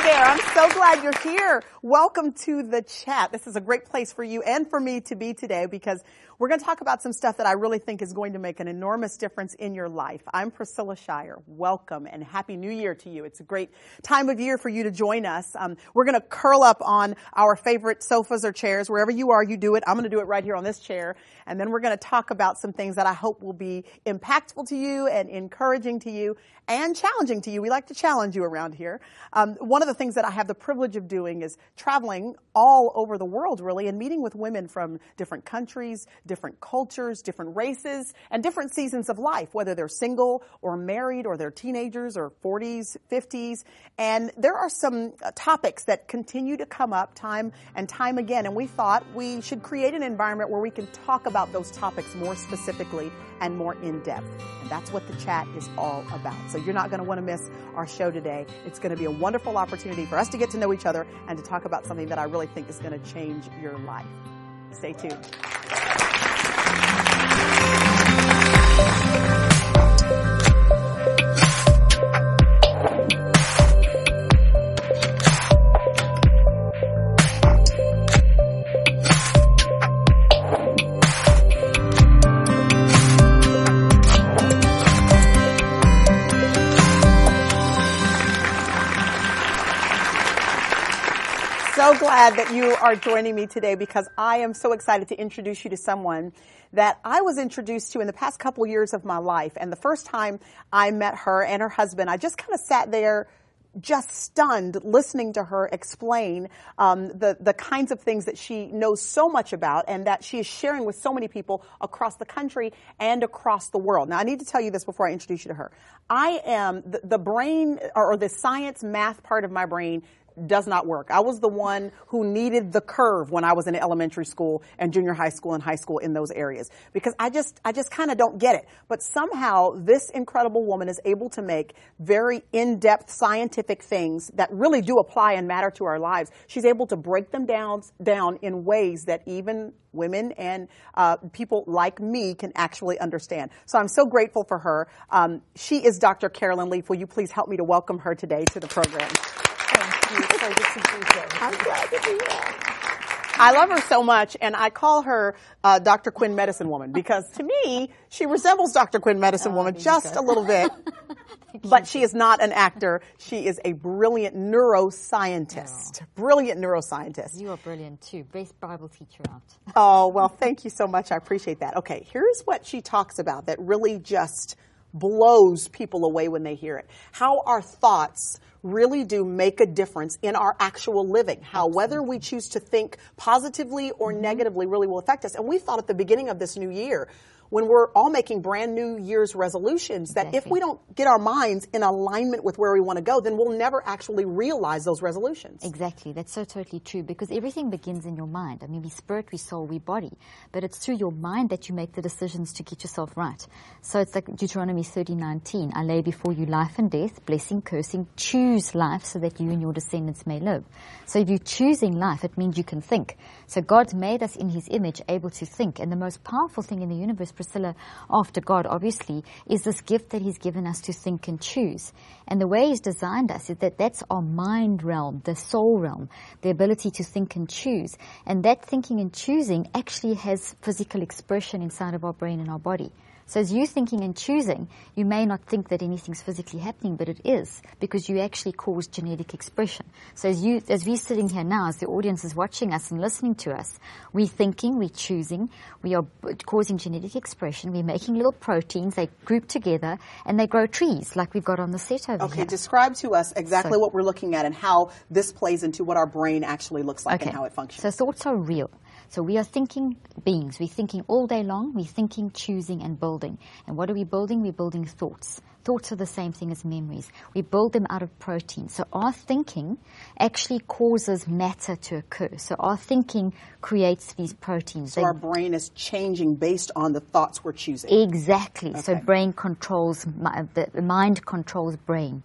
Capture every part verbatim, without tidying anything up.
there. I'm so glad you're here. Welcome to the chat. This is a great place for you and for me to be today because we're going to talk about some stuff that I really think is going to make an enormous difference in your life. I'm Priscilla Shirer. Welcome and Happy New Year to you. It's a great time of year for you to join us. Um, we're going to curl up on our favorite sofas or chairs. Wherever you are, you do it. I'm going to do it right here on this chair. And then we're going to talk about some things that I hope will be impactful to you and encouraging to you and challenging to you. We like to challenge you around here. Um, one of the things that I have the privilege of doing is traveling all over the world, really, and meeting with women from different countries, different cultures, different races, and different seasons of life, whether they're single or married or they're teenagers or forties, fifties. And there are some uh, topics that continue to come up time and time again, and we thought we should create an environment where we can talk about those topics more specifically and more in depth. And that's what the chat is all about. So you're not going to want to miss our show today. It's going to be a wonderful opportunity for us to get to know each other and to talk about something that I really think is going to change your life. Stay tuned. So glad that you are joining me today because I am so excited to introduce you to someone that I was introduced to in the past couple years of my life. And the first time I met her and her husband, I just kind of sat there just stunned listening to her explain um, the, the kinds of things that she knows so much about and that she is sharing with so many people across the country and across the world. Now, I need to tell you this before I introduce you to her. I am, the, the brain or, or the science math part of my brain does not work. I was the one who needed the curve when I was in elementary school and junior high school and high school in those areas because I just, I just kind of don't get it. But somehow this incredible woman is able to make very in-depth scientific things that really do apply and matter to our lives. She's able to break them down, down in ways that even women and uh, people like me can actually understand. So I'm so grateful for her. Um, she is Doctor Carolyn Leaf. Will you please help me to welcome her today to the program? Thank you. So good to be here. I'm glad to be here. I love her so much, and I call her uh, Doctor Quinn Medicine Woman because to me, she resembles Doctor Quinn Medicine oh, Woman just a little bit. But she is not an actor. She is a brilliant neuroscientist. Oh. Brilliant neuroscientist. You are brilliant too. Best Bible teacher out. Oh, well, thank you so much. I appreciate that. Okay, here's what she talks about that really just blows people away when they hear it. How our thoughts really do make a difference in our actual living. How Absolutely. Whether we choose to think positively or mm-hmm. negatively really will affect us. And we thought at the beginning of this new year, when we're all making brand new year's resolutions, that exactly. if we don't get our minds in alignment with where we want to go, then we'll never actually realize those resolutions. Exactly. That's so totally true because everything begins in your mind. I mean, we spirit, we soul, we body. But it's through your mind that you make the decisions to get yourself right. So it's like Deuteronomy thirty nineteen. I lay before you life and death, blessing, cursing. Choose life so that you and your descendants may live. So if you're choosing life, it means you can think. So God's made us in His image able to think. And the most powerful thing in the universe, Priscilla, after God, obviously, is this gift that He's given us to think and choose. And the way He's designed us is that that's our mind realm, the soul realm, the ability to think and choose. And that thinking and choosing actually has physical expression inside of our brain and our body. So as you're thinking and choosing, you may not think that anything's physically happening, but it is, because you actually cause genetic expression. So as you, as we're sitting here now, as the audience is watching us and listening to us, we're thinking, we're choosing, we are causing genetic expression, we're making little proteins, they group together, and they grow trees, like we've got on the set over okay, here. Okay, describe to us exactly so, what we're looking at and how this plays into what our brain actually looks like okay. and how it functions. So thoughts are real. So we are thinking beings. We're thinking all day long. We're thinking, choosing, and building. And what are we building? We're building thoughts. Thoughts are the same thing as memories. We build them out of protein. So our thinking actually causes matter to occur. So our thinking creates these proteins. So they, our brain is changing based on the thoughts we're choosing. Exactly. Okay. So brain controls, the mind controls brain.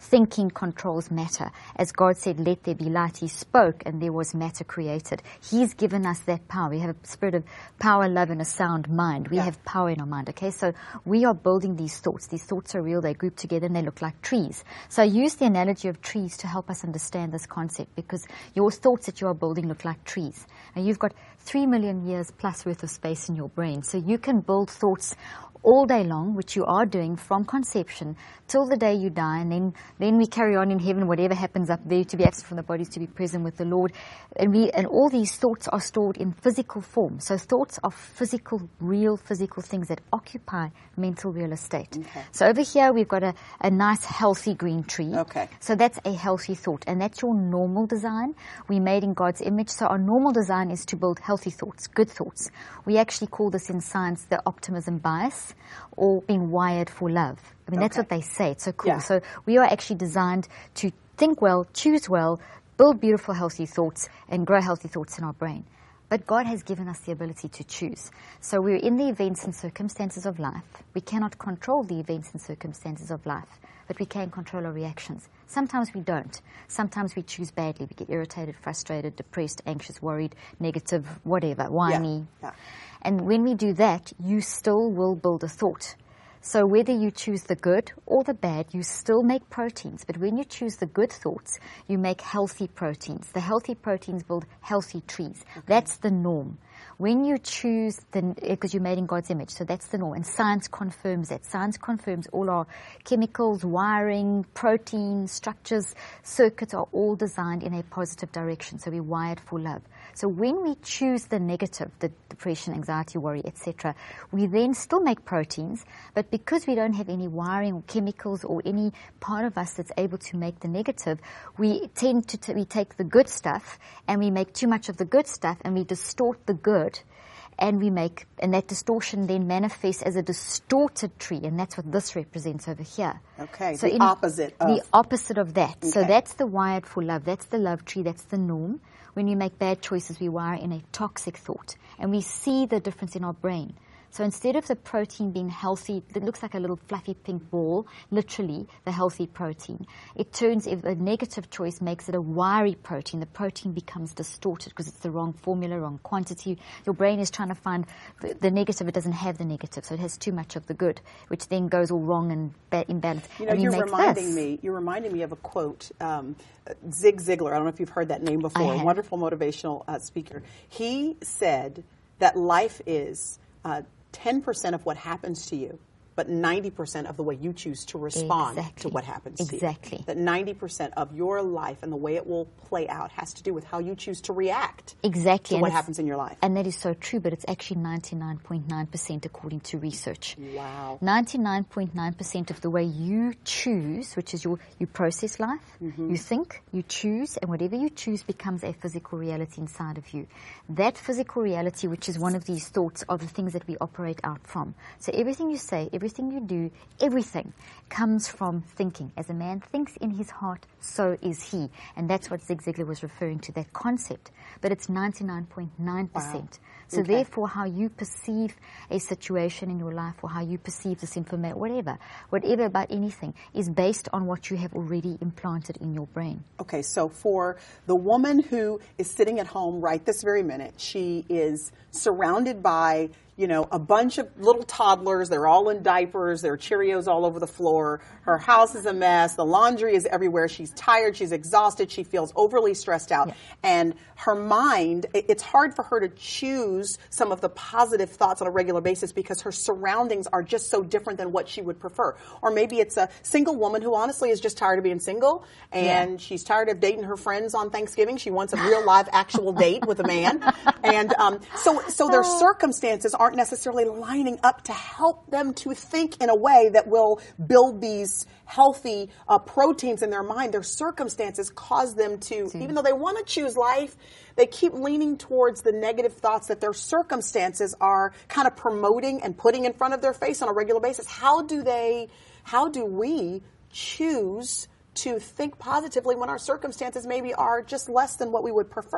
thinking controls matter. As God said, let there be light, he spoke and there was matter created. He's given us that power. We have a spirit of power, love, and a sound mind. We yeah. have power in our mind, okay? So we are building these thoughts. These thoughts are real. They group together and they look like trees. So I use the analogy of trees to help us understand this concept, because your thoughts that you are building look like trees. And you've got three million years plus worth of space in your brain. So you can build thoughts all day long, which you are doing from conception till the day you die, and then, then we carry on in heaven, whatever happens up there, to be absent from the bodies, to be present with the Lord. And we, and all these thoughts are stored in physical form. So thoughts are physical, real physical things that occupy mental real estate. Okay. So over here we've got a, a nice healthy green tree. Okay. So that's a healthy thought, and that's your normal design. We made in God's image. So our normal design is to build healthy thoughts, good thoughts. We actually call this in science the optimism bias, or being wired for love. I mean, okay. that's what they say. It's so cool. Yeah. So we are actually designed to think well, choose well, build beautiful, healthy thoughts, and grow healthy thoughts in our brain. But God has given us the ability to choose. So we're in the events and circumstances of life. We cannot control the events and circumstances of life, but we can control our reactions. Sometimes we don't. Sometimes we choose badly. We get irritated, frustrated, depressed, anxious, worried, negative, whatever, whiny. Yeah. Yeah. And when we do that, you still will build a thought. So whether you choose the good or the bad, you still make proteins. But when you choose the good thoughts, you make healthy proteins. The healthy proteins build healthy trees. Okay. That's the norm. When you choose, the, because you're made in God's image, so that's the norm. And science confirms that. Science confirms all our chemicals, wiring, proteins, structures, circuits are all designed in a positive direction. So we're wired for love. So when we choose the negative, the depression, anxiety, worry, et cetera, we then still make proteins, but because we don't have any wiring or chemicals or any part of us that's able to make the negative, we tend to t- we take the good stuff and we make too much of the good stuff and we distort the good. And we make, and that distortion then manifests as a distorted tree, and that's what this represents over here. Okay, so the opposite of. The opposite of that. Okay. So that's the wired for love. That's the love tree. That's the norm. When we make bad choices, we wire in a toxic thought, and we see the difference in our brain. So instead of the protein being healthy, it looks like a little fluffy pink ball, literally the healthy protein. It turns, if a negative choice makes it a wiry protein, the protein becomes distorted because it's the wrong formula, wrong quantity. Your brain is trying to find the, the negative. It doesn't have the negative, so it has too much of the good, which then goes all wrong and ba- imbalanced. You know, and you're you reminding this. me. You're reminding me of a quote. Um, Zig Ziglar. I don't know if you've heard that name before. A wonderful motivational uh, speaker. He said that life is Uh, ten percent of what happens to you, but ninety percent of the way you choose to respond exactly. to what happens exactly. to you. Exactly. That ninety percent of your life and the way it will play out has to do with how you choose to react exactly. to and what happens in your life. And that is so true, but it's actually ninety-nine point nine percent according to research. Wow. ninety-nine point nine percent of the way you choose, which is your, you process life, mm-hmm. you think, you choose, and whatever you choose becomes a physical reality inside of you. That physical reality, which is one of these thoughts, are the things that we operate out from. So everything you say, everything you do, everything comes from thinking. As a man thinks in his heart, so is he. And that's what Zig Ziglar was referring to, that concept. But it's ninety-nine point nine percent. Wow. So okay. therefore, how you perceive a situation in your life, or how you perceive this information, whatever, whatever about anything, is based on what you have already implanted in your brain. Okay, so for the woman who is sitting at home right this very minute, she is surrounded by, you know, a bunch of little toddlers. They're all in diapers. There are Cheerios all over the floor. Her house is a mess. The laundry is everywhere. She's tired. She's exhausted. She feels overly stressed out. Yeah. And her mind, it's hard for her to choose some of the positive thoughts on a regular basis because her surroundings are just so different than what she would prefer. Or maybe it's a single woman who honestly is just tired of being single, and yeah. she's tired of dating her friends on Thanksgiving. She wants a real live actual date with a man. And um, so, so their circumstances aren't necessarily lining up to help them to think in a way that will build these healthy uh, proteins in their mind. Their circumstances cause them to, See. even though they want to choose life, they keep leaning towards the negative thoughts that their circumstances are kind of promoting and putting in front of their face on a regular basis. How do they, how do we choose to think positively when our circumstances maybe are just less than what we would prefer?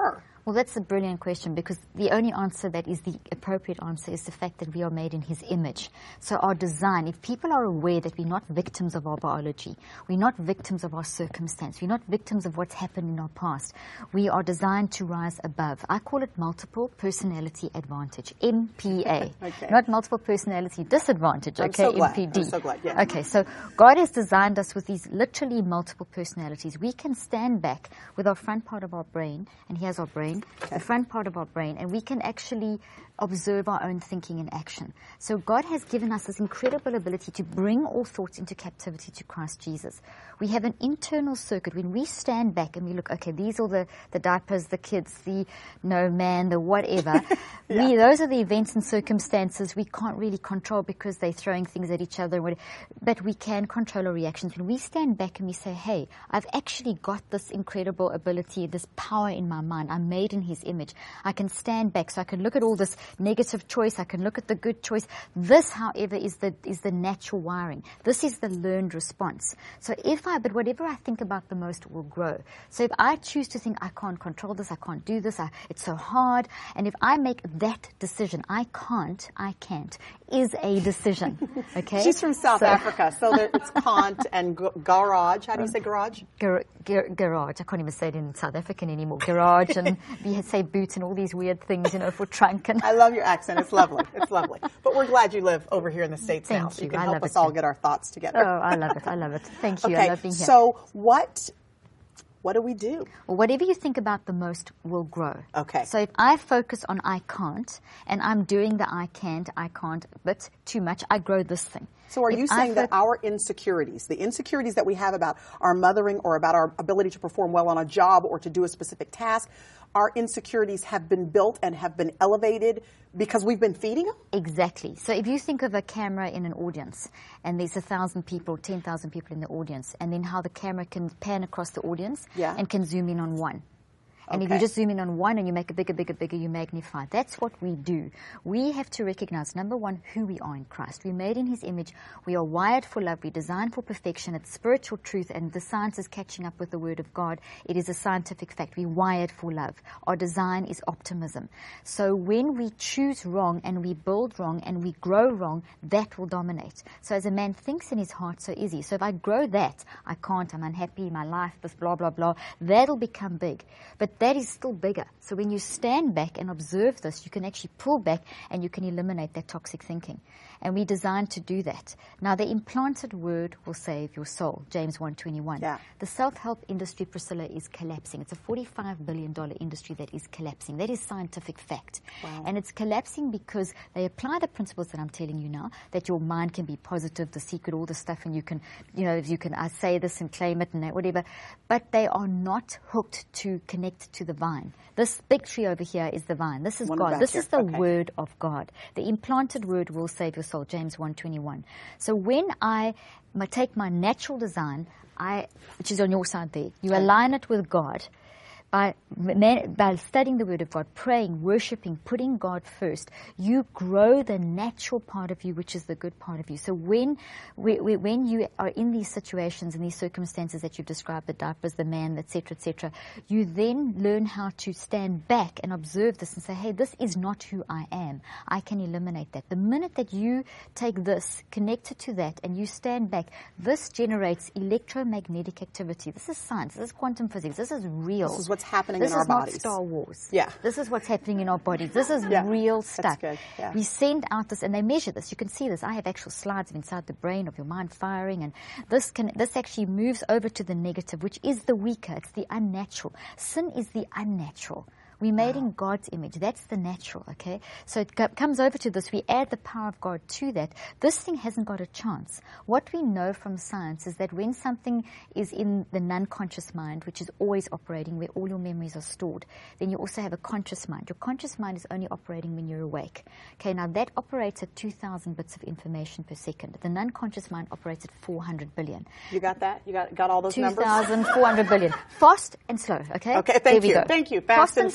Well, that's a brilliant question, because the only answer that is the appropriate answer is the fact that we are made in his image. So our design, if people are aware that we're not victims of our biology, we're not victims of our circumstance, we're not victims of what's happened in our past, we are designed to rise above. I call it multiple personality advantage, M P A. Okay. Not multiple personality disadvantage, I'm okay, so glad. M P D. I'm so glad, yeah. Okay, so God has designed us with these literally multiple personalities. We can stand back with our front part of our brain, and here's our brain, okay. the front part of our brain, and we can actually observe our own thinking and action. So God has given us this incredible ability to bring all thoughts into captivity to Christ Jesus. We have an internal circuit. When we stand back and we look, okay, these are the, the diapers, the kids, the no man, the whatever. yeah. we, those are the events and circumstances we can't really control because they're throwing things at each other. But we can control our reactions. When we stand back and we say, hey, I've actually got this incredible ability, this power in my mind. I'm made in his image. I can stand back, so I can look at all this negative choice. I can look at the good choice. This, however, is the is the natural wiring. This is the learned response. So if I, but whatever I think about the most will grow. So if I choose to think I can't control this, I can't do this, I, it's so hard, and if I make that decision, I can't, I can't, is a decision. Okay. She's from South so, Africa, so there, it's can't and g- garage. How do you say garage? Gar- gar- garage. I can't even say it in South African anymore. Garage, and you say boot and all these weird things, you know, for trunk. And I love your accent. It's lovely. It's lovely. But we're glad you live over here in the States Thank now. So you. you can I help love us it all too. get our thoughts together. Oh, I love it. I love it. Thank you. Okay, I love being here. So what, what do we do? Well, whatever you think about the most will grow. Okay. So if I focus on I can't, and I'm doing the I can't, I can't, but too much, I grow this thing. So are if you saying fo- that our insecurities, the insecurities that we have about our mothering or about our ability to perform well on a job or to do a specific task, our insecurities have been built and have been elevated because we've been feeding them? Exactly. So if you think of a camera in an audience, and there's a thousand people, ten thousand people in the audience, and then how the camera can pan across the audience yeah. and can zoom in on one. And okay. if you just zoom in on one and you make it bigger, bigger, bigger, you magnify. That's what we do. We have to recognize, number one, who we are in Christ. We're made in his image. We are wired for love. We're designed for perfection. It's spiritual truth, and the science is catching up with the word of God. It is a scientific fact. We're wired for love. Our design is optimism. So when we choose wrong and we build wrong and we grow wrong, that will dominate. So as a man thinks in his heart, so is he. So if I grow that, I can't, I'm unhappy, my life, this blah, blah, blah, that'll become big. But that is still bigger. So when you stand back and observe this, you can actually pull back and you can eliminate that toxic thinking. And we're designed to do that. Now, the implanted word will save your soul, James one twenty-one. Yeah. The self-help industry, Priscilla, is collapsing. It's a forty-five billion dollars industry that is collapsing. That is scientific fact. Wow. And it's collapsing because they apply the principles that I'm telling you now, that your mind can be positive, the secret, all the stuff, and you can, you know, you can I say this and claim it and that, whatever. But they are not hooked to connect to the vine. This big tree over here is the vine. This is One God. This here. is the okay. word of God. The implanted word will save your soul, James one twenty-one. So when I my, take my natural design, I, which is on your side there, you okay. align it with God. By, by studying the Word of God, praying, worshiping, putting God first, you grow the natural part of you, which is the good part of you. So when when you are in these situations and these circumstances that you've described, the diapers, the man, et cetera, et cetera, you then learn how to stand back and observe this and say, hey, this is not who I am. I can eliminate that. The minute that you take this, connect it to that, and you stand back, this generates electromagnetic activity. This is science. This is quantum physics. This is real. This is what's happening this in our bodies. This is not Star Wars. Yeah. This is what's happening in our bodies. This is yeah. real stuff. That's good. Yeah. We send out this, and they measure this. You can see this. I have actual slides of inside the brain of your mind firing, and this can this actually moves over to the negative, which is the weaker. It's the unnatural. Sin is the unnatural. We made wow. in God's image. That's the natural, okay? So it co- comes over to this. We add the power of God to that. This thing hasn't got a chance. What we know from science is that when something is in the non-conscious mind, which is always operating, where all your memories are stored, then you also have a conscious mind. Your conscious mind is only operating when you're awake. Okay, now that operates at two thousand bits of information per second. The non-conscious mind operates at four hundred billion. You got that? You got got all those numbers? two thousand four hundred billion. Fast and slow, okay? Okay, thank there we you. Go. Thank you. Fast, Fast and slow.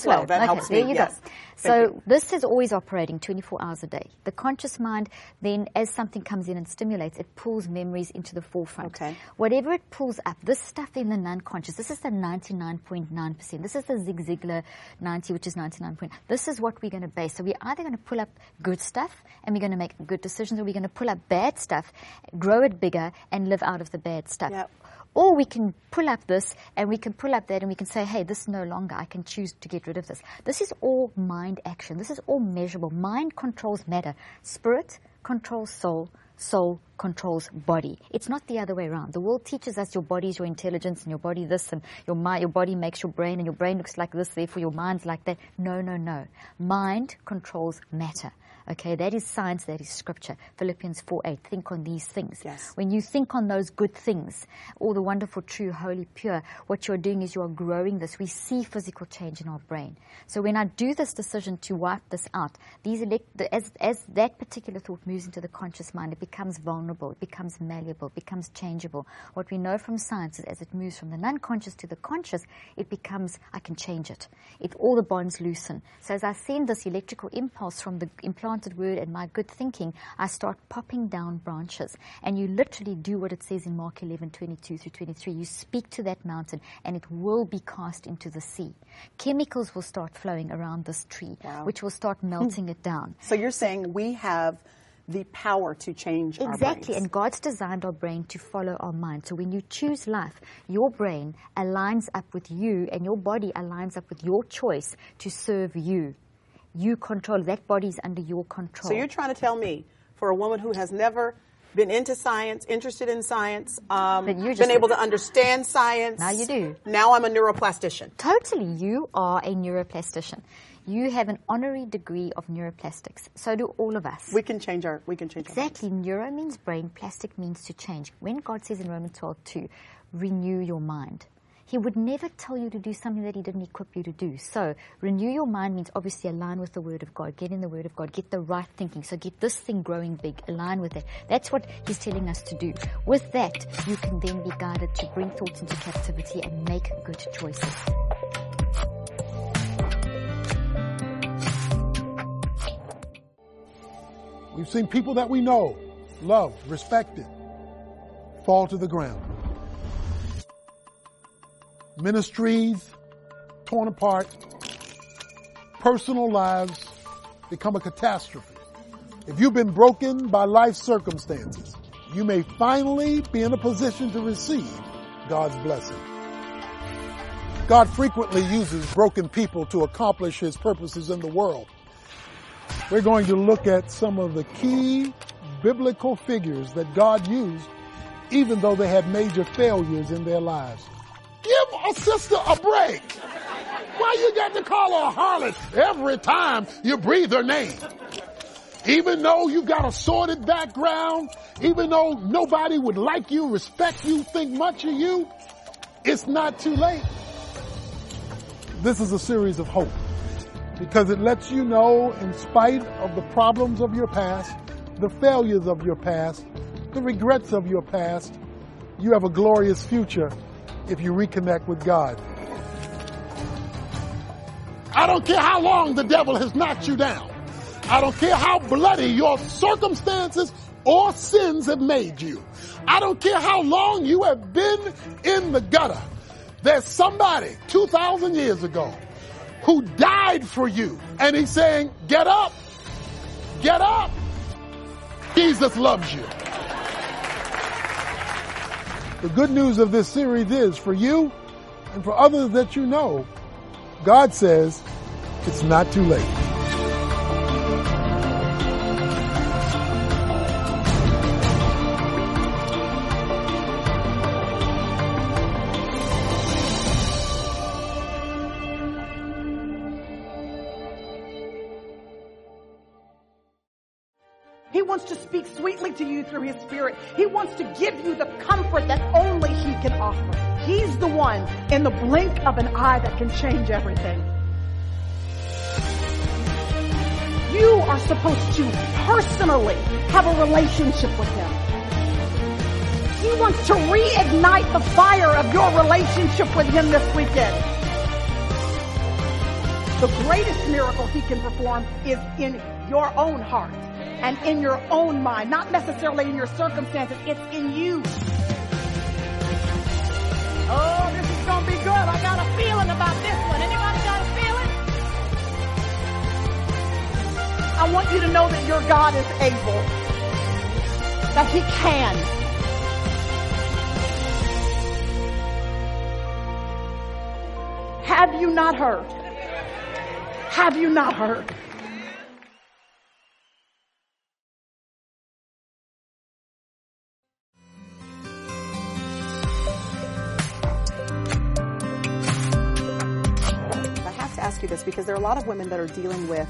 flow. That okay, helps me. There you yes. go. So this is always operating twenty-four hours a day. The conscious mind, then as something comes in and stimulates, it pulls memories into the forefront. Okay. Whatever it pulls up, this stuff in the non-conscious, this is the ninety-nine point nine percent. This is the Zig Ziglar ninety, which is ninety-nine point nine. This is what we're going to base. So we're either going to pull up good stuff and we're going to make good decisions, or we're going to pull up bad stuff, grow it bigger, and live out of the bad stuff. Yep. Or we can pull up this and we can pull up that and we can say, hey, this is no longer. I can choose to get rid of this. This is all mind action. This is all measurable. Mind controls matter. Spirit controls soul. Soul controls body. It's not the other way around. The world teaches us your body is your intelligence and your body this, and your mind, your body makes your brain, and your brain looks like this, therefore your mind's like that. No, no, no. Mind controls matter. Okay, that is science, that is scripture. Philippians four eight, think on these things. Yes. When you think on those good things, all the wonderful, true, holy, pure, what you're doing is you are growing this. We see physical change in our brain. So when I do this decision to wipe this out, these elect, as, as that particular thought moves into the conscious mind, it becomes vulnerable, it becomes malleable, it becomes changeable. What we know from science is as it moves from the non-conscious to the conscious, it becomes, I can change it. It all the bonds loosen. So as I send this electrical impulse from the implanted word and my good thinking, I start popping down branches. And you literally do what it says in Mark eleven twenty-two through twenty-three. You speak to that mountain and it will be cast into the sea. Chemicals will start flowing around this tree, wow. which will start melting it down. So you're saying we have the power to change exactly. our brains. Exactly, and God's designed our brain to follow our mind. So when you choose life, your brain aligns up with you and your body aligns up with your choice to serve you. You control, that body's under your control. So you're trying to tell me, for a woman who has never been into science, interested in science, um, been able to understand science. Now you do. Now I'm a neuroplastician. Totally. You are a neuroplastician. You have an honorary degree of neuroplastics. So do all of us. We can change our, we can change exactly. our Exactly. Neuro means brain, plastic means to change. When God says in Romans twelve two, renew your mind, He would never tell you to do something that He didn't equip you to do. So renew your mind means obviously align with the Word of God. Get in the Word of God. Get the right thinking. So get this thing growing big. Align with it. That's what He's telling us to do. With that, you can then be guided to bring thoughts into captivity and make good choices. We've seen people that we know, loved, respected, fall to the ground. Ministries torn apart, personal lives become a catastrophe. If you've been broken by life circumstances, you may finally be in a position to receive God's blessing. God frequently uses broken people to accomplish His purposes in the world. We're going to look at some of the key biblical figures that God used, even though they had major failures in their lives. Give a sister a break. Why you got to call her a harlot every time you breathe her name? Even though you got a sordid background, even though nobody would like you, respect you, think much of you, it's not too late. This is a series of hope because it lets you know, in spite of the problems of your past, the failures of your past, the regrets of your past, you have a glorious future if you reconnect with God. I don't care how long the devil has knocked you down. I don't care how bloody your circumstances or sins have made you. I don't care how long you have been in the gutter. There's somebody two thousand years ago who died for you. And he's saying, get up, get up. Jesus loves you. The good news of this series is for you and for others that you know, God says it's not too late. He wants to speak sweetly to you through His Spirit. He wants to give you the comfort that only He can offer. He's the one in the blink of an eye that can change everything. You are supposed to personally have a relationship with Him. He wants to reignite the fire of your relationship with Him this weekend. The greatest miracle he can perform is in your own heart and in your own mind, not necessarily in your circumstances. It's in you. Oh, this is going to be good. I got a feeling about this one. Anybody got a feeling? I want you to know that your God is able, that he can. Have you not heard? Have you not heard? I have to ask you this because there are a lot of women that are dealing with,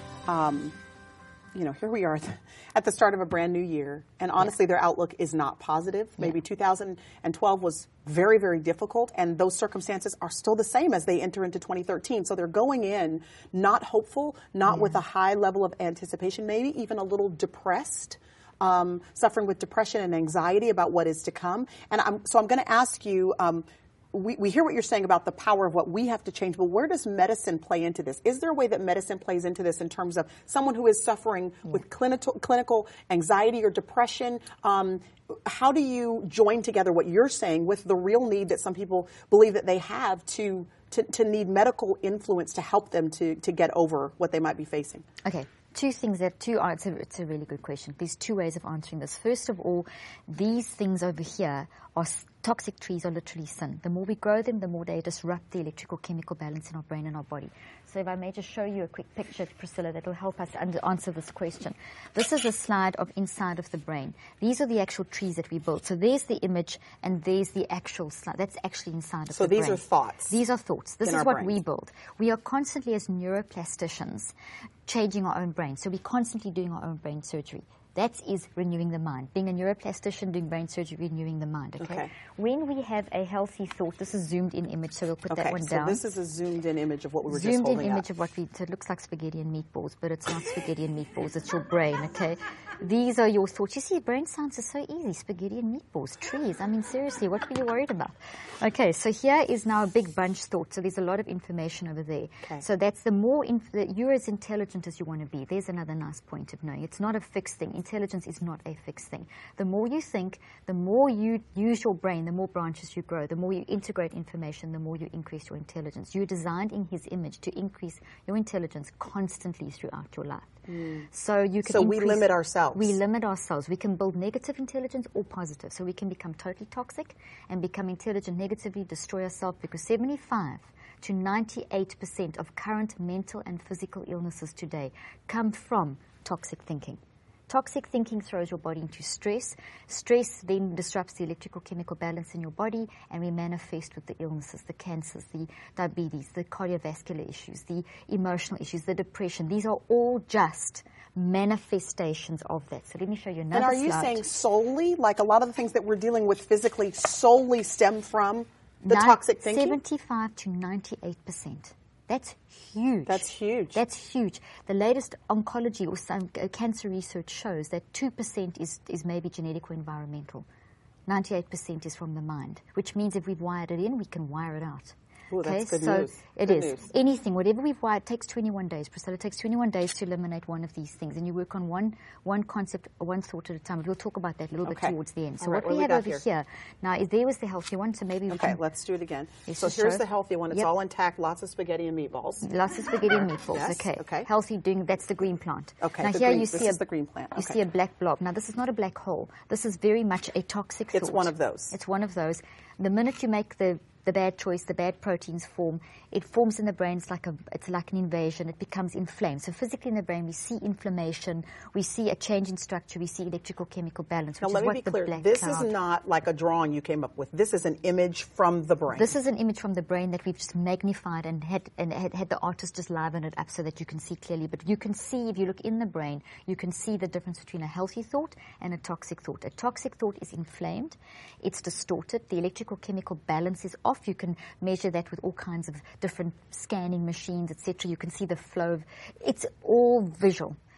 um, you know, here we are at the start of a brand new year, and honestly, yeah. their outlook is not positive. Maybe yeah. two thousand twelve was very, very difficult, and those circumstances are still the same as they enter into twenty thirteen. So they're going in not hopeful, not yeah. with a high level of anticipation, maybe even a little depressed, um, suffering with depression and anxiety about what is to come. And I'm, so I'm going to ask you, um, We, we hear what you're saying about the power of what we have to change, but where does medicine play into this? Is there a way that medicine plays into this in terms of someone who is suffering yeah. with clinical, clinical anxiety or depression? Um, how do you join together what you're saying with the real need that some people believe that they have to, to, to need medical influence to help them to, to get over what they might be facing? Okay. Two things that two are, it's a, it's a really good question. There's two ways of answering this. First of all, these things over here are toxic trees are literally sin. The more we grow them, the more they disrupt the electrical chemical balance in our brain and our body. So if I may just show you a quick picture, Priscilla, that will help us under, answer this question. This is a slide of inside of the brain. These are the actual trees that we built. So there's the image and there's the actual slide. That's actually inside of so the brain. So these are thoughts. These are thoughts. This is what brains. we build. We are constantly, as neuroplasticians, changing our own brain. So we're constantly doing our own brain surgery. That is renewing the mind. Being a neuroplastician, doing brain surgery, renewing the mind. Okay? okay. When we have a healthy thought, this is zoomed in image, so we'll put okay, that one so down. this is a zoomed in image of what we were zoomed just holding in image up. of what we, so it looks like spaghetti and meatballs, but it's not spaghetti and meatballs, it's your brain, okay? These are your thoughts. You see, brain science is so easy. Spaghetti and meatballs, trees. I mean, seriously, what were you worried about? Okay, so here is now a big bunch thought. So there's a lot of information over there. Okay. So that's the more, inf- you're as intelligent as you want to be. There's another nice point of knowing. It's not a fixed thing. Intelligence is not a fixed thing. The more you think, the more you use your brain, the more branches you grow. The more you integrate information, the more you increase your intelligence. You're designed in his image to increase your intelligence constantly throughout your life. Mm. So you can So increase, we limit ourselves. We limit ourselves. We can build negative intelligence or positive. So we can become totally toxic and become intelligent negatively, destroy ourselves, because seventy-five to ninety-eight percent of current mental and physical illnesses today come from toxic thinking. Toxic thinking throws your body into stress. Stress then disrupts the electrical chemical balance in your body, and we manifest with the illnesses, the cancers, the diabetes, the cardiovascular issues, the emotional issues, the depression. These are all just manifestations of that. So let me show you another slide. And are you slide. saying solely, like a lot of the things that we're dealing with physically solely stem from the Nine, toxic thinking? seventy-five to ninety-eight percent. That's huge. That's huge. That's huge. The latest oncology or some uh, cancer research shows that two percent is, is maybe genetic or environmental. ninety-eight percent is from the mind, which means if we've wired it in, we can wire it out. Ooh, okay, that's good so news. it good is. News. Anything, whatever we've wired, takes twenty-one days. Priscilla, it takes twenty-one days to eliminate one of these things, and you work on one one concept, one thought at a time. We'll talk about that a little okay. bit towards the end. So right, what, what we have we over here? here, now, is there was the healthy one, so maybe we okay, can... Okay, let's do it again. Let's so here's show. the healthy one. It's yep. all intact, lots of spaghetti and meatballs. Lots of spaghetti and meatballs, yes, okay. okay. Healthy, doing, that's the green plant. Okay, now the here green, you this see is a, the green plant. Okay. You see a black blob. Now, this is not a black hole. This is very much a toxic It's thought. one of those. It's one of those. The minute you make the the bad choice, the bad proteins form, it forms in the brain, it's like a, it's like an invasion, it becomes inflamed. So physically in the brain, we see inflammation, we see a change in structure, we see electrical chemical balance, now which let is me what be the clear, black this cloud. is not like a drawing you came up with. This is an image from the brain. This is an image from the brain that we've just magnified and had, and had, had the artist just liven it up so that you can see clearly. But you can see, if you look in the brain, you can see the difference between a healthy thought and a toxic thought. A toxic thought is inflamed, it's distorted, the electrical chemical balance is off. You can measure that with all kinds of different scanning machines, et cetera. You can see the flow of, it's all visual.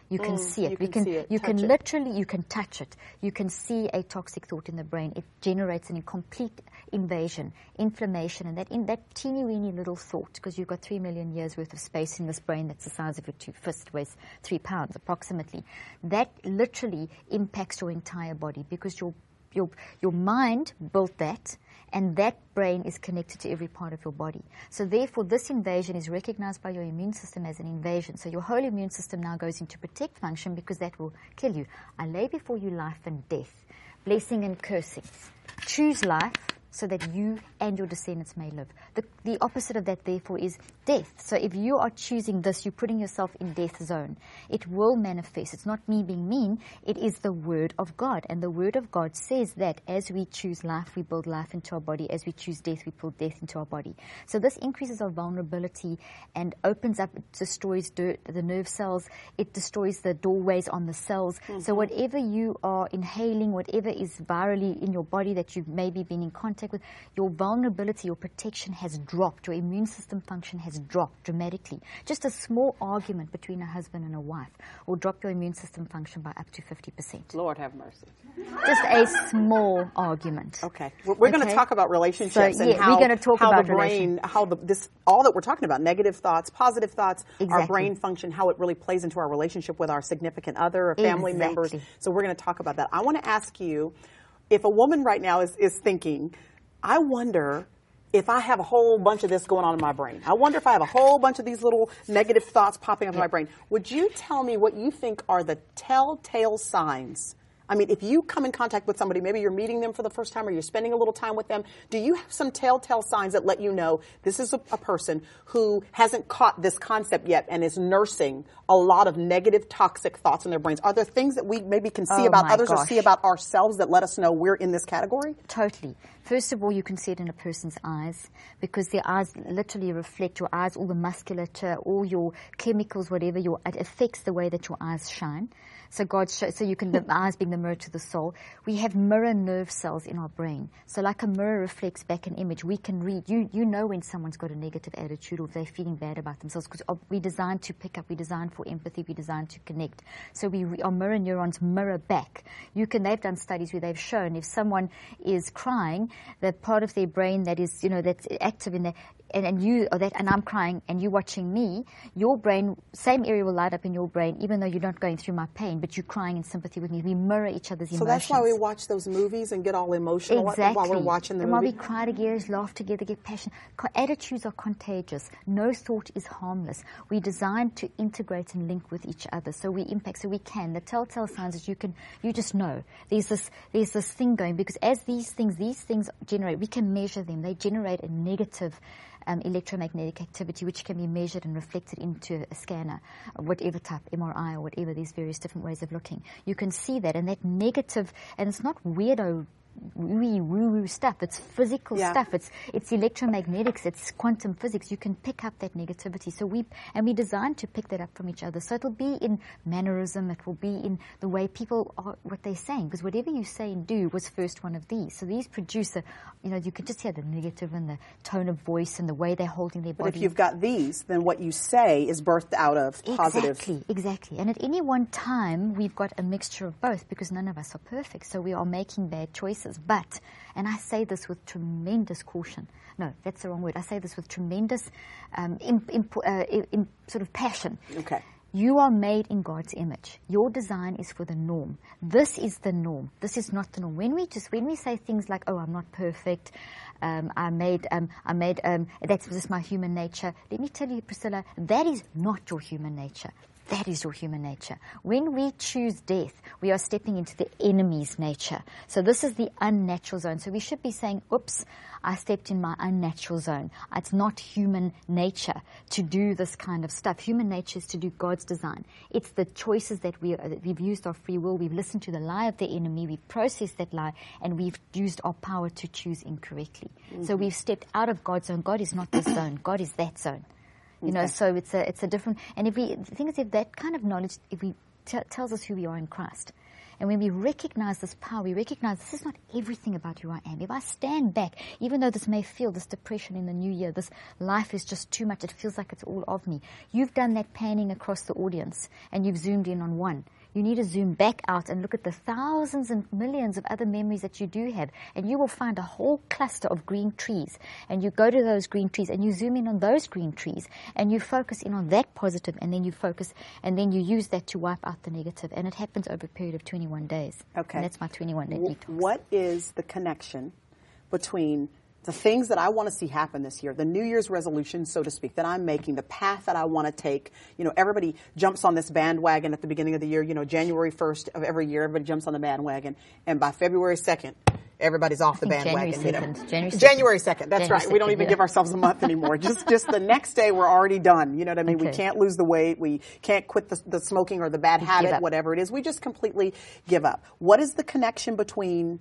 You can Mm, see it. you we can can, see it, you can touch it. literally, you can touch it. You can see a toxic thought in the brain. It generates an incomplete invasion, inflammation, and that in that teeny weeny little thought, because you've got three million years worth of space in this brain that's the size of your two fists, weighs three pounds approximately. That literally impacts your entire body because your your your mind built that. And that brain is connected to every part of your body. So therefore, this invasion is recognized by your immune system as an invasion. So your whole immune system now goes into protect function because that will kill you. I lay before you life and death, blessing and cursing. Choose life so that you and your descendants may live. The, the opposite of that, therefore, is death. So if you are choosing this, you're putting yourself in death zone. It will manifest. It's not me being mean. It is the Word of God. And the Word of God says that as we choose life, we build life into our body. As we choose death, we build death into our body. So this increases our vulnerability and opens up, it destroys dirt, the nerve cells. It destroys the doorways on the cells. Mm-hmm. So whatever you are inhaling, whatever is virally in your body that you've maybe been in contact with, your vulnerability, your protection has dropped. Your immune system function has dropped dramatically. Just a small argument between a husband and a wife will drop your immune system function by up to fifty percent. Lord have mercy. Just a small argument. Okay. We're, we're okay? going to talk about relationships so, and yeah, how, we're going to talk how about the brain, how the, this, all that we're talking about, negative thoughts, positive thoughts, exactly. our brain function, how it really plays into our relationship with our significant other or family exactly. members. So we're going to talk about that. I want to ask you, if a woman right now is, is thinking, I wonder if I have a whole bunch of this going on in my brain. I wonder if I have a whole bunch of these little negative thoughts popping up in my brain. Would you tell me what you think are the telltale signs? I mean, if you come in contact with somebody, maybe you're meeting them for the first time or you're spending a little time with them, do you have some telltale signs that let you know this is a, a person who hasn't caught this concept yet and is nursing a lot of negative, toxic thoughts in their brains? Are there things that we maybe can see oh about others gosh. or see about ourselves that let us know we're in this category? Totally. First of all, you can see it in a person's eyes because their eyes literally reflect your eyes, all the musculature, all your chemicals, whatever. Your, it affects the way that your eyes shine. So God, show, so you can, the eyes being the mirror to the soul. We have mirror nerve cells in our brain. So like a mirror reflects back an image, we can read. You you know when someone's got a negative attitude or if they're feeling bad about themselves because we designed to pick up, we designed for empathy, we designed to connect. So we our mirror neurons mirror back. You can. They've done studies where they've shown if someone is crying, the part of their brain that is you know that's active in there. And, and you or that, and I'm crying, and you watching me, your brain, same area will light up in your brain, even though you're not going through my pain, but you're crying in sympathy with me. We mirror each other's so emotions. So that's why we watch those movies and get all emotional exactly. while we're watching the and movie? And while we cry together, laugh together, get passionate. Attitudes are contagious. No thought is harmless. We're designed to integrate and link with each other, so we impact, so we can. The telltale signs is you can, you just know. There's this, there's this thing going, because as these things, these things generate, we can measure them. They generate a negative Um, electromagnetic activity, which can be measured and reflected into a scanner, whatever type, M R I or whatever, these various different ways of looking. You can see that, and that negative, and it's not weirdo, woo woo stuff. It's physical yeah. stuff. It's it's electromagnetics. It's quantum physics. You can pick up that negativity. So we and we designed to pick that up from each other. So it'll be in mannerism. It will be in the way people are, what they're saying. Because whatever you say and do was first one of these. So these produce a, you know, you can just hear the negative and the tone of voice and the way they're holding their body. But if you've got these, then what you say is birthed out of positive. Exactly, exactly. And at any one time, we've got a mixture of both because none of us are perfect. So we are making bad choices. But, and I say this with tremendous caution. No, that's the wrong word. I say this with tremendous um, imp, imp, uh, imp, sort of passion. Okay. You are made in God's image. Your design is for the norm. This is the norm. This is not the norm. When we just when we say things like, "Oh, I'm not perfect," um, I made, um, I made, um, that's just my human nature. Let me tell you, Priscilla, that is not your human nature. That is your human nature. When we choose death, we are stepping into the enemy's nature. So this is the unnatural zone. So we should be saying, oops, I stepped in my unnatural zone. It's not human nature to do this kind of stuff. Human nature is to do God's design. It's the choices that, we, that we've used our free will. We've listened to the lie of the enemy. We've processed that lie, and we've used our power to choose incorrectly. Mm-hmm. So we've stepped out of God's zone. God is not this zone. God is that zone. You know, okay. so it's a it's a different, and if we, the thing is, if that kind of knowledge, if we t- tells us who we are in Christ, And when we recognize this power, we recognize this is not everything about who I am. If I stand back, even though this may feel, this depression in the new year, this life is just too much, it feels like it's all of me. You've done that panning across the audience and you've zoomed in on one. You need to zoom back out and look at the thousands and millions of other memories that you do have, and you will find a whole cluster of green trees. And you go to those green trees and you zoom in on those green trees and you focus in on that positive, and then you focus and then you use that to wipe out the negative. And it happens over a period of twenty-one days. Okay. And that's my twenty-one day detox. What is the connection between the things that I want to see happen this year, the New Year's resolution, so to speak, that I'm making, the path that I want to take? You know, everybody jumps on this bandwagon at the beginning of the year. You know, January first of every year, everybody jumps on the bandwagon. And by February second, everybody's off the bandwagon. January second. You know? January second. January second. That's January right. We don't second, even yeah. give ourselves a month anymore. just just the next day, we're already done. You know what I mean? Okay. We can't lose the weight. We can't quit the, the smoking or the bad We give habit, up. whatever it is. We just completely give up. What is the connection between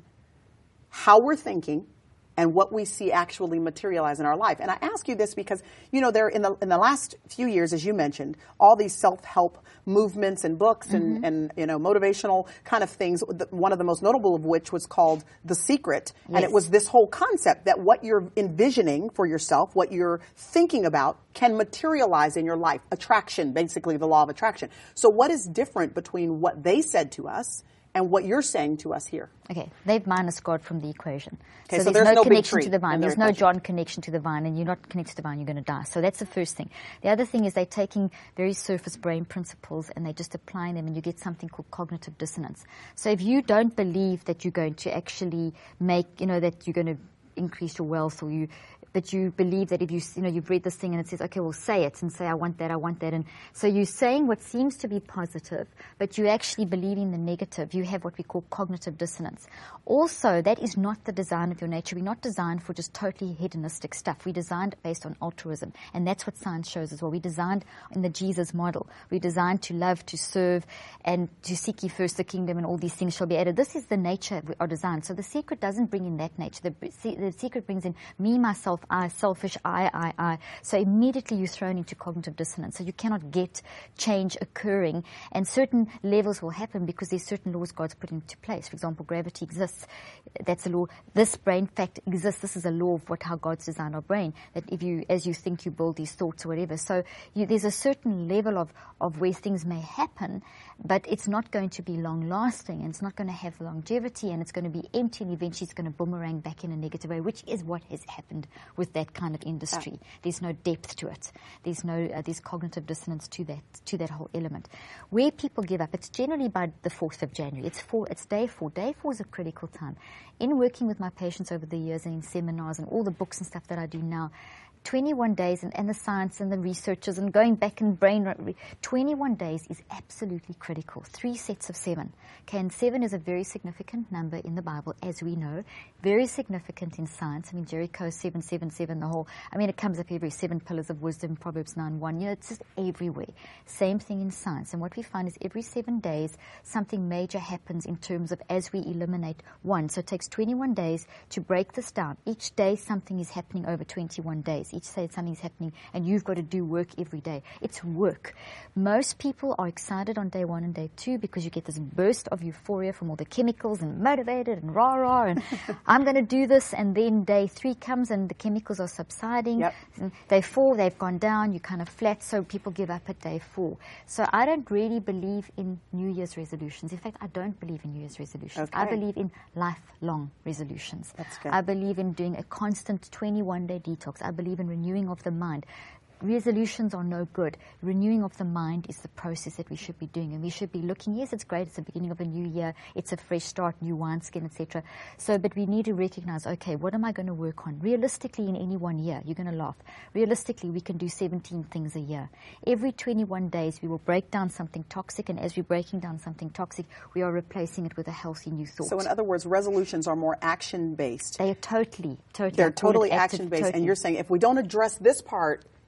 how we're thinking and what we see actually materialize in our life? And I ask you this because, you know, there in the in the last few years, as you mentioned, all these self-help movements and books and, mm-hmm. and you know, motivational kind of things, one of the most notable of which was called The Secret. Yes. And it was this whole concept that what you're envisioning for yourself, what you're thinking about, can materialize in your life. Attraction, basically the law of attraction. So what is different between what they said to us and what you're saying to us here? Okay, they've minus God from the equation. Okay, so, so there's, there's no, no big connection tree to the vine. in There's their no equation. John connection to the vine, and you're not connected to the vine, you're going to die. So that's the first thing. The other thing is they're taking very surface brain principles and they're just applying them, and you get something called cognitive dissonance. So if you don't believe that you're going to actually make, you know, that you're going to increase your wealth, or you that you believe that if you, you know, you've read this thing and it says, okay, well, say it and say, I want that, I want that. And so you're saying what seems to be positive, but you actually believing the negative. You have what we call cognitive dissonance. Also, that is not the design of your nature. We're not designed for just totally hedonistic stuff. We're designed based on altruism. And that's what science shows as well. We're designed in the Jesus model. We're designed to love, to serve, and to seek ye first the kingdom, and all these things shall be added. This is the nature of our design. So the secret doesn't bring in that nature. The, the secret brings in me, myself, I, selfish, I, I, I. So immediately you're thrown into cognitive dissonance. So you cannot get change occurring, and certain levels will happen because there's certain laws God's put into place. For example, gravity exists. That's a law. This brain fact exists. This is a law of what how God's designed our brain. That if you, as you think, you build these thoughts or whatever. So you, there's a certain level of, of where things may happen, but it's not going to be long lasting, and it's not going to have longevity, and it's going to be empty, and eventually it's going to boomerang back in a negative way, which is what has happened with that kind of industry. Yeah. There's no depth to it. There's no uh, there's cognitive dissonance to that to that whole element. Where people give up, it's generally by the fourth of January. It's four. It's day four. Day four is a critical time. In working with my patients over the years and in seminars and all the books and stuff that I do now, twenty-one days, and, and the science and the researchers and going back in brain, twenty-one days is absolutely critical. Three sets of seven. Okay, and seven is a very significant number in the Bible, as we know. Very significant in science. I mean, Jericho, seven, seven, seven, the whole, I mean, it comes up every seven pillars of wisdom, Proverbs nine, one. You know, it's just everywhere. Same thing in science. And what we find is every seven days, something major happens in terms of as we eliminate one. So it takes twenty-one days to break this down. Each day, something is happening over twenty-one days. Each day something's happening, and you've got to do work every day. It's work. Most people are excited on day one and day two because you get this burst of euphoria from all the chemicals and motivated and rah-rah and I'm going to do this, and then day three comes and the chemicals are subsiding. Yep. Day four, they've gone down, you're kind of flat, so people give up at day four. So I don't really believe in New Year's resolutions. In fact, I don't believe in New Year's resolutions. Okay. I believe in lifelong resolutions. That's good. I believe in doing a constant twenty-one day detox. I believe in renewing of the mind. Resolutions are no good. Renewing of the mind is the process that we should be doing, and we should be looking, yes, it's great, it's the beginning of a new year, it's a fresh start, new wineskin, et cetera. So, but we need to recognize, okay, what am I going to work on? Realistically, in any one year, you're going to laugh. Realistically, we can do seventeen things a year. Every twenty-one days, we will break down something toxic, and as we're breaking down something toxic, we are replacing it with a healthy new thought. So in other words, resolutions are more action-based. They are totally, totally. They're totally action-based, totally. And you're saying if we don't address this part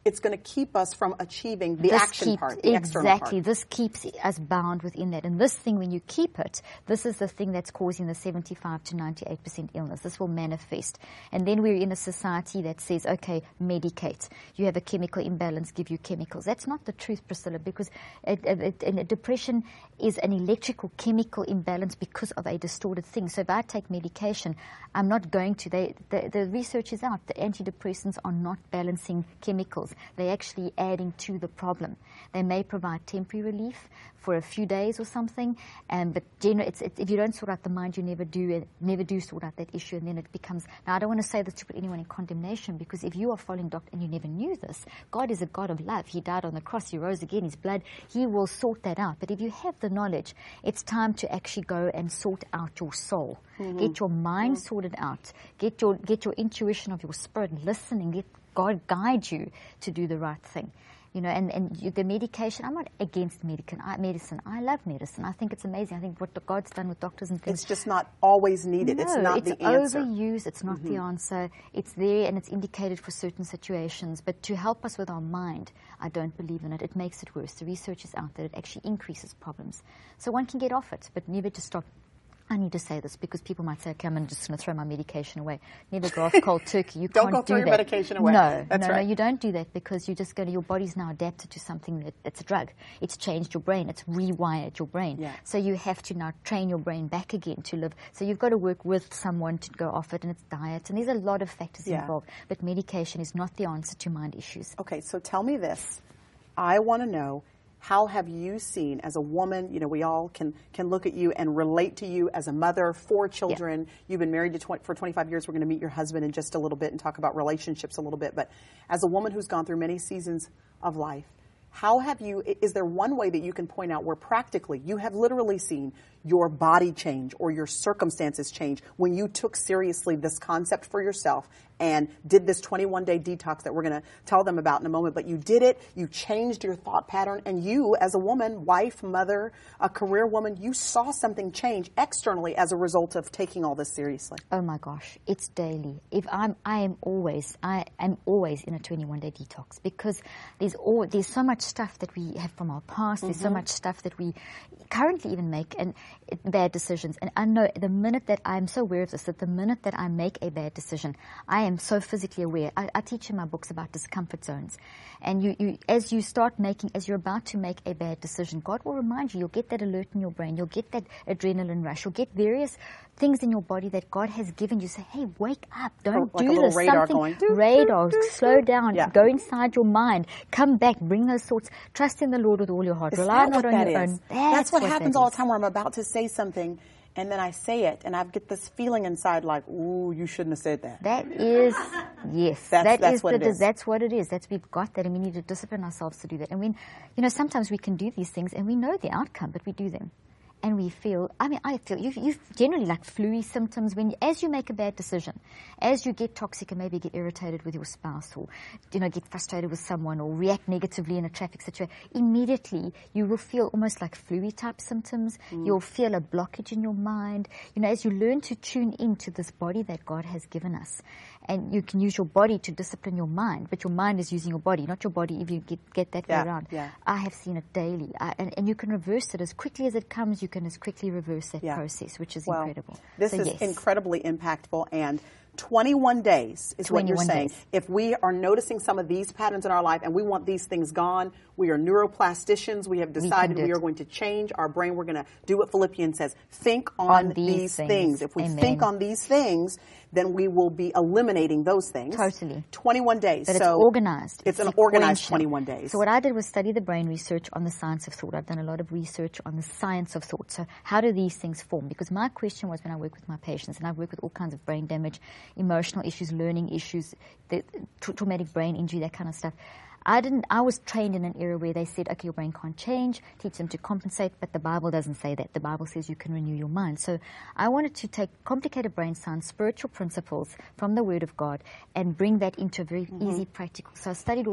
it's going to keep us from achieving the this action keep, part, the external exactly. part. This keeps us bound within that. And this thing, when you keep it, this is the thing that's causing the seventy-five to ninety-eight percent illness. This will manifest. And then we're in a society that says, okay, medicate. You have a chemical imbalance, give you chemicals. That's not the truth, Priscilla, because it, it, it, depression is an electrical chemical imbalance because of a distorted thing. So if I take medication, I'm not going to, they, the, the research is out, the antidepressants are not balancing chemicals. They're actually adding to the problem. They may provide temporary relief for a few days or something, um, but generally, it's, it's, if you don't sort out the mind, you never do never do sort out that issue, and then it becomes. Now, I don't want to say this to put anyone in condemnation, because if you are following doctor and you never knew this, God is a God of love. He died on the cross. He rose again. His blood. He will sort that out. But if you have the knowledge, it's time to actually go and sort out your soul. Mm-hmm. Get your mind mm-hmm. sorted out. Get your get your intuition of your spirit listening. Get God guide you to do the right thing. You know, and, and you, the medication, I'm not against medicine. I, medicine. I love medicine. I think it's amazing. I think what God's done with doctors and things. It's just not always needed. No, it's not it's the answer. overused. It's not mm-hmm. the answer. It's there and it's indicated for certain situations. But to help us with our mind, I don't believe in it. It makes it worse. The research is out that it actually increases problems. So one can get off it, but never to stop. I need to say this because people might say, okay, I'm just going to throw my medication away. Never go off cold turkey. You don't can't go throw do your that. medication away. No, That's no, right. no, you don't do that, because you just go to, your body's now adapted to something that, that's a drug. It's changed your brain. It's rewired your brain. Yeah. So you have to now train your brain back again to live. So you've got to work with someone to go off it, and it's diet. And there's a lot of factors yeah. involved. But medication is not the answer to mind issues. Okay, so tell me this. I want to know, how have you seen, as a woman, you know, we all can, can look at you and relate to you as a mother, four children. Yeah. You've been married to twenty, for twenty-five years. We're going to meet your husband in just a little bit and talk about relationships a little bit. But as a woman who's gone through many seasons of life, how have you, is there one way that you can point out where practically you have literally seen your body change or your circumstances change when you took seriously this concept for yourself and did this twenty-one day detox that we're going to tell them about in a moment? But you did it, you changed your thought pattern, and you, as a woman, wife, mother, a career woman, you saw something change externally as a result of taking all this seriously. Oh my gosh, it's daily. If I'm, I am always, I am always in a twenty-one day detox, because there's all, there's so much stuff that we have from our past. There's mm-hmm. so much stuff that we currently even make and bad decisions. And I know the minute that I'm so aware of this, that the minute that I make a bad decision, I am so physically aware. I, I teach in my books about discomfort zones. And you, you, as you start making, as you're about to make a bad decision, God will remind you. You'll get that alert in your brain. You'll get that adrenaline rush. You'll get various things in your body that God has given you. Say, hey, wake up. Don't like do a little this. radar Something, going. radar, slow down. Yeah. Go inside your mind. Come back. Bring those thoughts. Trust in the Lord with all your heart. Is Rely that not what on that your is? own. That's, That's what, what happens that all is. the time, where I'm about to say something and then I say it and I get this feeling inside like, ooh, you shouldn't have said that. That is, yes. That's, that that's is what the, it is. That's what it is. That's, we've got that, and we need to discipline ourselves to do that. And we, you know, sometimes we can do these things and we know the outcome, but we do them. And we feel, I mean, I feel, you you generally like flu-y symptoms when, as you make a bad decision, as you get toxic and maybe get irritated with your spouse, or, you know, get frustrated with someone, or react negatively in a traffic situation, immediately you will feel almost like flu-y type symptoms. Mm. You'll feel a blockage in your mind. You know, as you learn to tune into this body that God has given us. And you can use your body to discipline your mind, but your mind is using your body, not your body if you get, get that yeah, way around. Yeah. I have seen it daily. I, and, and you can reverse it as quickly as it comes. You can as quickly reverse that yeah. process, which is well, incredible. This so is yes. incredibly impactful, and twenty-one days is what you're saying. Days. If we are noticing some of these patterns in our life and we want these things gone, we are neuroplasticians. We have decided we, we are going to change our brain. We're going to do what Philippians says. Think on, on these, these things. things. If we Amen. think on these things, then we will be eliminating those things. Totally. twenty-one days. But so it's organized. It's, it's an organized sequential. twenty-one days. So what I did was study the brain research on the science of thought. I've done a lot of research on the science of thought. So how do these things form? Because my question was, when I work with my patients, and I work with all kinds of brain damage, emotional issues, learning issues, the tra- traumatic brain injury, that kind of stuff. I didn't, I was trained in an era where they said, okay, your brain can't change, teach them to compensate, but the Bible doesn't say that. The Bible says you can renew your mind. So I wanted to take complicated brain science, spiritual principles from the Word of God, and bring that into a very mm-hmm. easy, practical. So I studied all the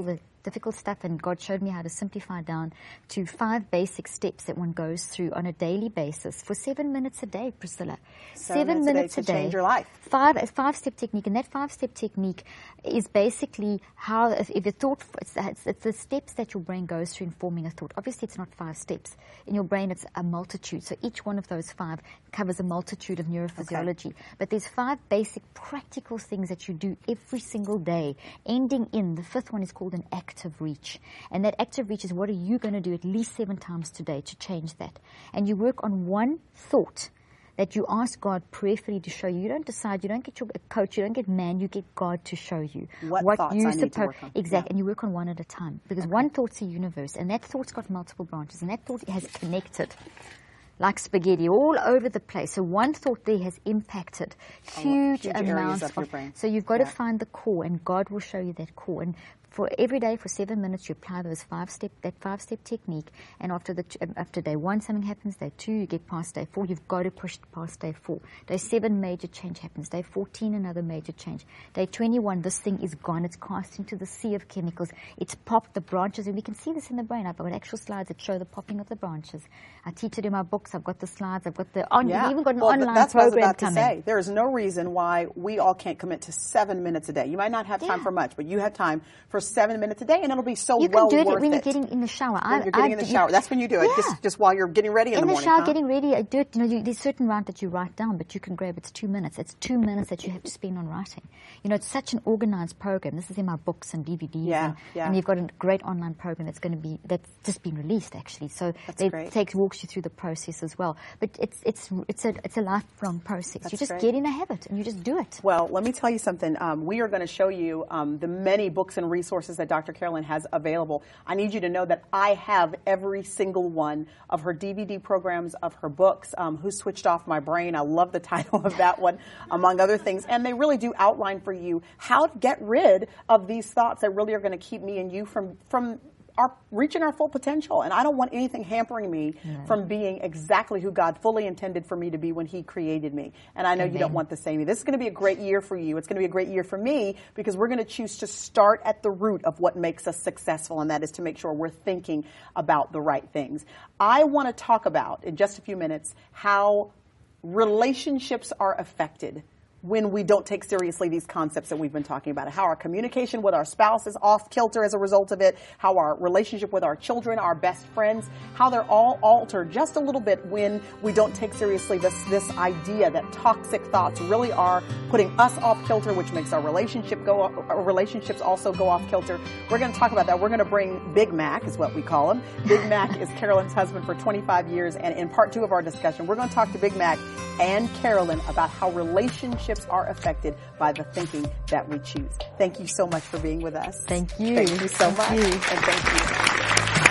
difficult stuff, and God showed me how to simplify down to five basic steps that one goes through on a daily basis for seven minutes a day, Priscilla. Seven, seven minutes, minutes a day. To change your life. Five, a five-step technique, and that five-step technique is basically how, if, if a thought, it's, it's, it's the steps that your brain goes through in forming a thought. Obviously, it's not five steps. In your brain, it's a multitude. So each one of those five covers a multitude of neurophysiology. Okay. But there's five basic practical things that you do every single day, ending in, the fifth one is called an active reach. And that active reach is, what are you going to do at least seven times today to change that? And you work on one thought that you ask God prayerfully to show you. You don't decide, you don't get your coach, you don't get man, you get God to show you. What, what thoughts you I need to work on. Exactly, yeah. And you work on one at a time. Because okay. one thought's a universe, and that thought's got multiple branches, and that thought has connected like spaghetti all over the place. So one thought there has impacted huge, oh, huge amounts of, of your brain. So you've got yeah. to find the core, and God will show you that core. And for every day, for seven minutes, you apply those five-step, that five-step technique. And after the after day one, something happens. Day two, you get past day four. You've got to push past day four. Day seven, major change happens. Day fourteen, another major change. Day twenty-one, this thing is gone. It's cast into the sea of chemicals. It's popped the branches, and we can see this in the brain. I've got actual slides that show the popping of the branches. I teach it in my books. I've got the slides. I've got the on. Yeah. We've even got an well, online that's program what I was about coming. to say. There is no reason why we all can't commit to seven minutes a day. You might not have time yeah. for much, but you have time for seven minutes a day, and it'll be so you well can do it worth when it. you're getting in the shower. When I, you're getting I, in the shower. That's when you do it. Yeah. Just, just while you're getting ready in, in the the morning. shower, huh? getting ready. I do it. You know, you, there's certain route that you write down, but you can grab. It's two minutes. It's two minutes that you have to spend on writing. You know, it's such an organized program. This is in my books and D V Ds. Yeah, and, yeah. and you've got a great online program that's going to be that's just been released actually. So that's it great. takes walks you through the process as well. But it's it's it's a it's a lifelong process. That's you just great. get in a habit and you just do it. Well, let me tell you something. Um, we are going to show you um, the many books and resources that Doctor Carolyn has available. I need you to know that I have every single one of her D V D programs, of her books. Um, Who Switched Off My Brain? I love the title of that one, among other things. And they really do outline for you how to get rid of these thoughts that really are going to keep me and you from from. Our, reaching our full potential. And I don't want anything hampering me yeah. from being exactly who God fully intended for me to be when He created me. And I know Amen. You don't want the same. This is going to be a great year for you. It's going to be a great year for me because we're going to choose to start at the root of what makes us successful, and that is to make sure we're thinking about the right things. I want to talk about, in just a few minutes, how relationships are affected when we don't take seriously these concepts that we've been talking about, how our communication with our spouse is off kilter as a result of it, how our relationship with our children, our best friends, how they're all altered just a little bit when we don't take seriously this, this idea that toxic thoughts really are putting us off kilter, which makes our relationship go, our relationships also go off kilter. We're going to talk about that. We're going to bring Big Mac, is what we call him. Big Mac is Carolyn's husband for twenty-five years, and in part two of our discussion, we're going to talk to Big Mac and Carolyn about how relationships are affected by the thinking that we choose. Thank you so much for being with us. Thank you. Thank you so thank much. You. And thank you.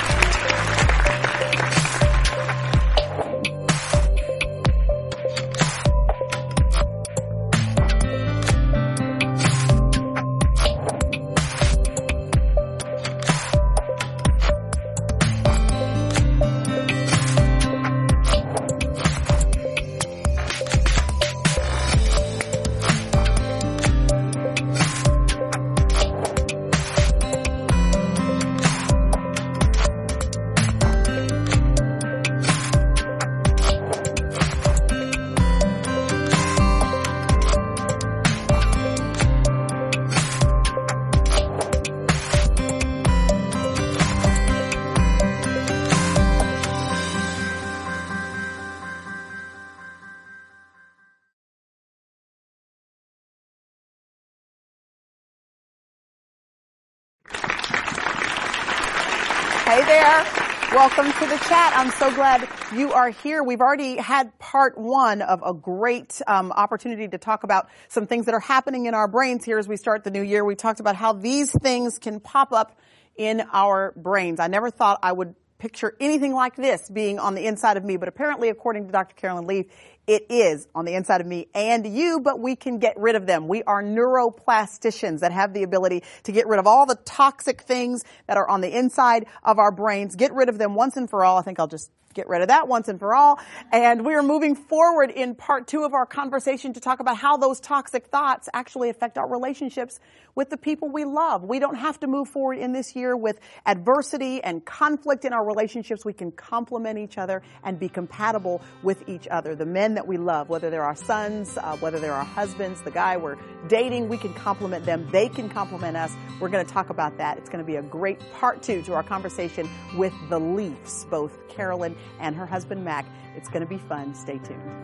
Hey there. Welcome to the chat. I'm so glad you are here. We've already had part one of a great um, opportunity to talk about some things that are happening in our brains here as we start the new year. We talked about how these things can pop up in our brains. I never thought I would picture anything like this being on the inside of me, but apparently, according to Doctor Carolyn Leaf, It is on the inside of me and you, but we can get rid of them. We are neuroplasticians that have the ability to get rid of all the toxic things that are on the inside of our brains. Get rid of them once and for all. I think I'll just get rid of that once and for all. And we are moving forward in part two of our conversation to talk about how those toxic thoughts actually affect our relationships with the people we love. We don't have to move forward in this year with adversity and conflict in our relationships. We can complement each other and be compatible with each other. The men that we love, whether they're our sons, uh, whether they're our husbands, the guy we're dating, we can complement them. They can complement us. We're going to talk about that. It's going to be a great part two to our conversation with the Leafs, both Carolyn and her husband, Mac. It's going to be fun. Stay tuned.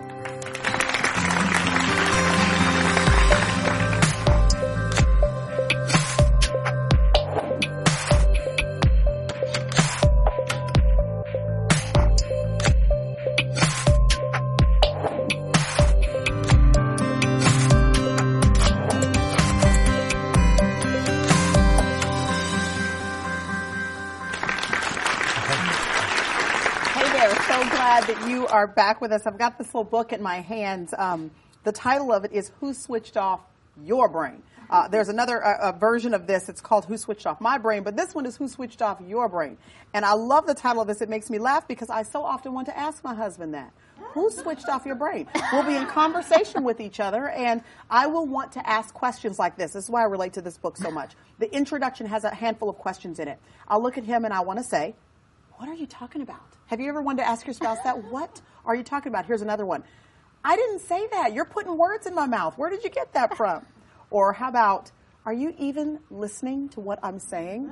That you are back with us. I've got this little book in my hands. Um, the title of it is Who Switched Off Your Brain? Uh, there's another uh, uh, version of this. It's called Who Switched Off My Brain, but this one is Who Switched Off Your Brain? And I love the title of this. It makes me laugh because I so often want to ask my husband that. Who switched off your brain? We'll be in conversation with each other, and I will want to ask questions like this. This is why I relate to this book so much. The introduction has a handful of questions in it. I'll look at him and I want to say, what are you talking about? Have you ever wanted to ask your spouse that? What are you talking about? Here's another one. I didn't say that. You're putting words in my mouth. Where did you get that from? Or how about, are you even listening to what I'm saying?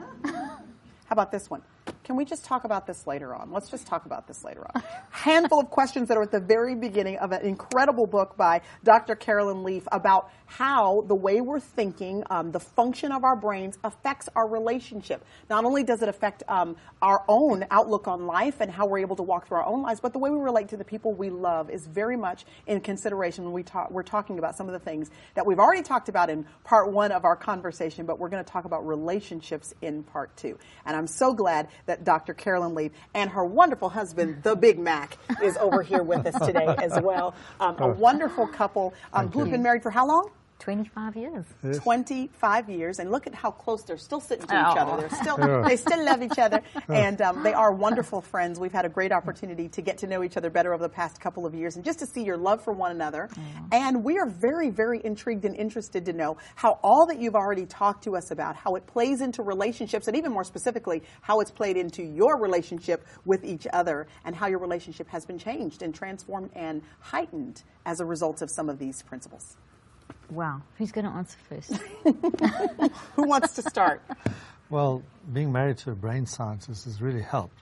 How about this one? Can we just talk about this later on? Let's just talk about this later on. Handful of questions that are at the very beginning of an incredible book by Doctor Carolyn Leaf about how the way we're thinking, um, the function of our brains affects our relationship. Not only does it affect um, our own outlook on life and how we're able to walk through our own lives, but the way we relate to the people we love is very much in consideration when we talk, we're talking about some of the things that we've already talked about in part one of our conversation, but we're going to talk about relationships in part two. And I'm so glad that Doctor Carolyn Leaf and her wonderful husband, the Big Mac, is over here with us today as well. Um, a wonderful couple um, who have been married for how long? twenty-five years. Yes. twenty-five years, and look at how close they're still sitting to Oh. each other. They're still, Yeah. they still love each other, and um, they are wonderful friends. We've had a great opportunity to get to know each other better over the past couple of years, and just to see your love for one another. And we are very, very intrigued and interested to know how all that you've already talked to us about, how it plays into relationships, and even more specifically, how it's played into your relationship with each other, and how your relationship has been changed and transformed and heightened as a result of some of these principles. Wow. Who's going to answer first? Who wants to start? Well, being married to a brain scientist has really helped.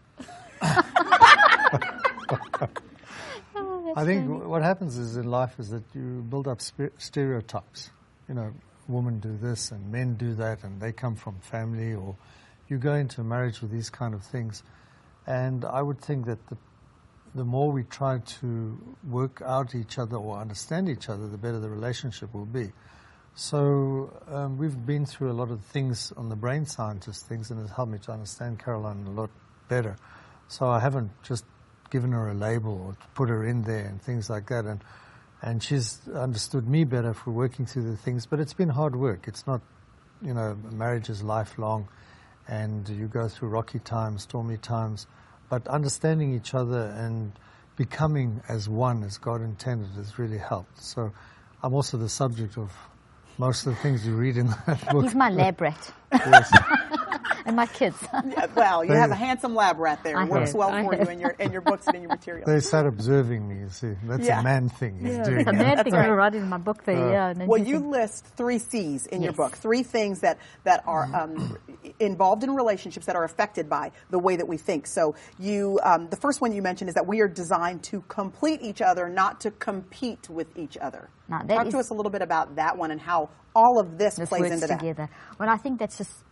Oh, I think w- what happens is in life is that you build up spe- stereotypes. You know, women do this and men do that, and they come from family, or you go into a marriage with these kind of things. And I would think that the the more we try to work out each other or understand each other, the better the relationship will be. So um, we've been through a lot of things on the brain scientist things, and it's helped me to understand Caroline a lot better. So I haven't just given her a label or put her in there and things like that. And and she's understood me better for working through the things. But it's been hard work. It's not, you know, marriage is lifelong, and you go through rocky times, stormy times. But understanding each other and becoming as one as God intended has really helped. So I'm also the subject of most of the things you read in that book. He's my lab rat. Yes. And my kids. Yeah, well, you have a handsome lab rat there. I It works have, well I for have. you in your in your books and in your materials. They start observing me, you see. That's Yeah. a man thing he's Yeah. doing. It's a it. mad That's thing. right. I'm going to write it in my book there. Uh, yeah. and then Well, you you can- list three C's in your Yes. book, three things that, that are um, involved in relationships that are affected by the way that we think. So you, um, the first one you mentioned is that we are designed to complete each other, not to compete with each other. Now, that Talk is- to us a little bit about that one and how all of this, This plays works into that. together. Well, I think that's just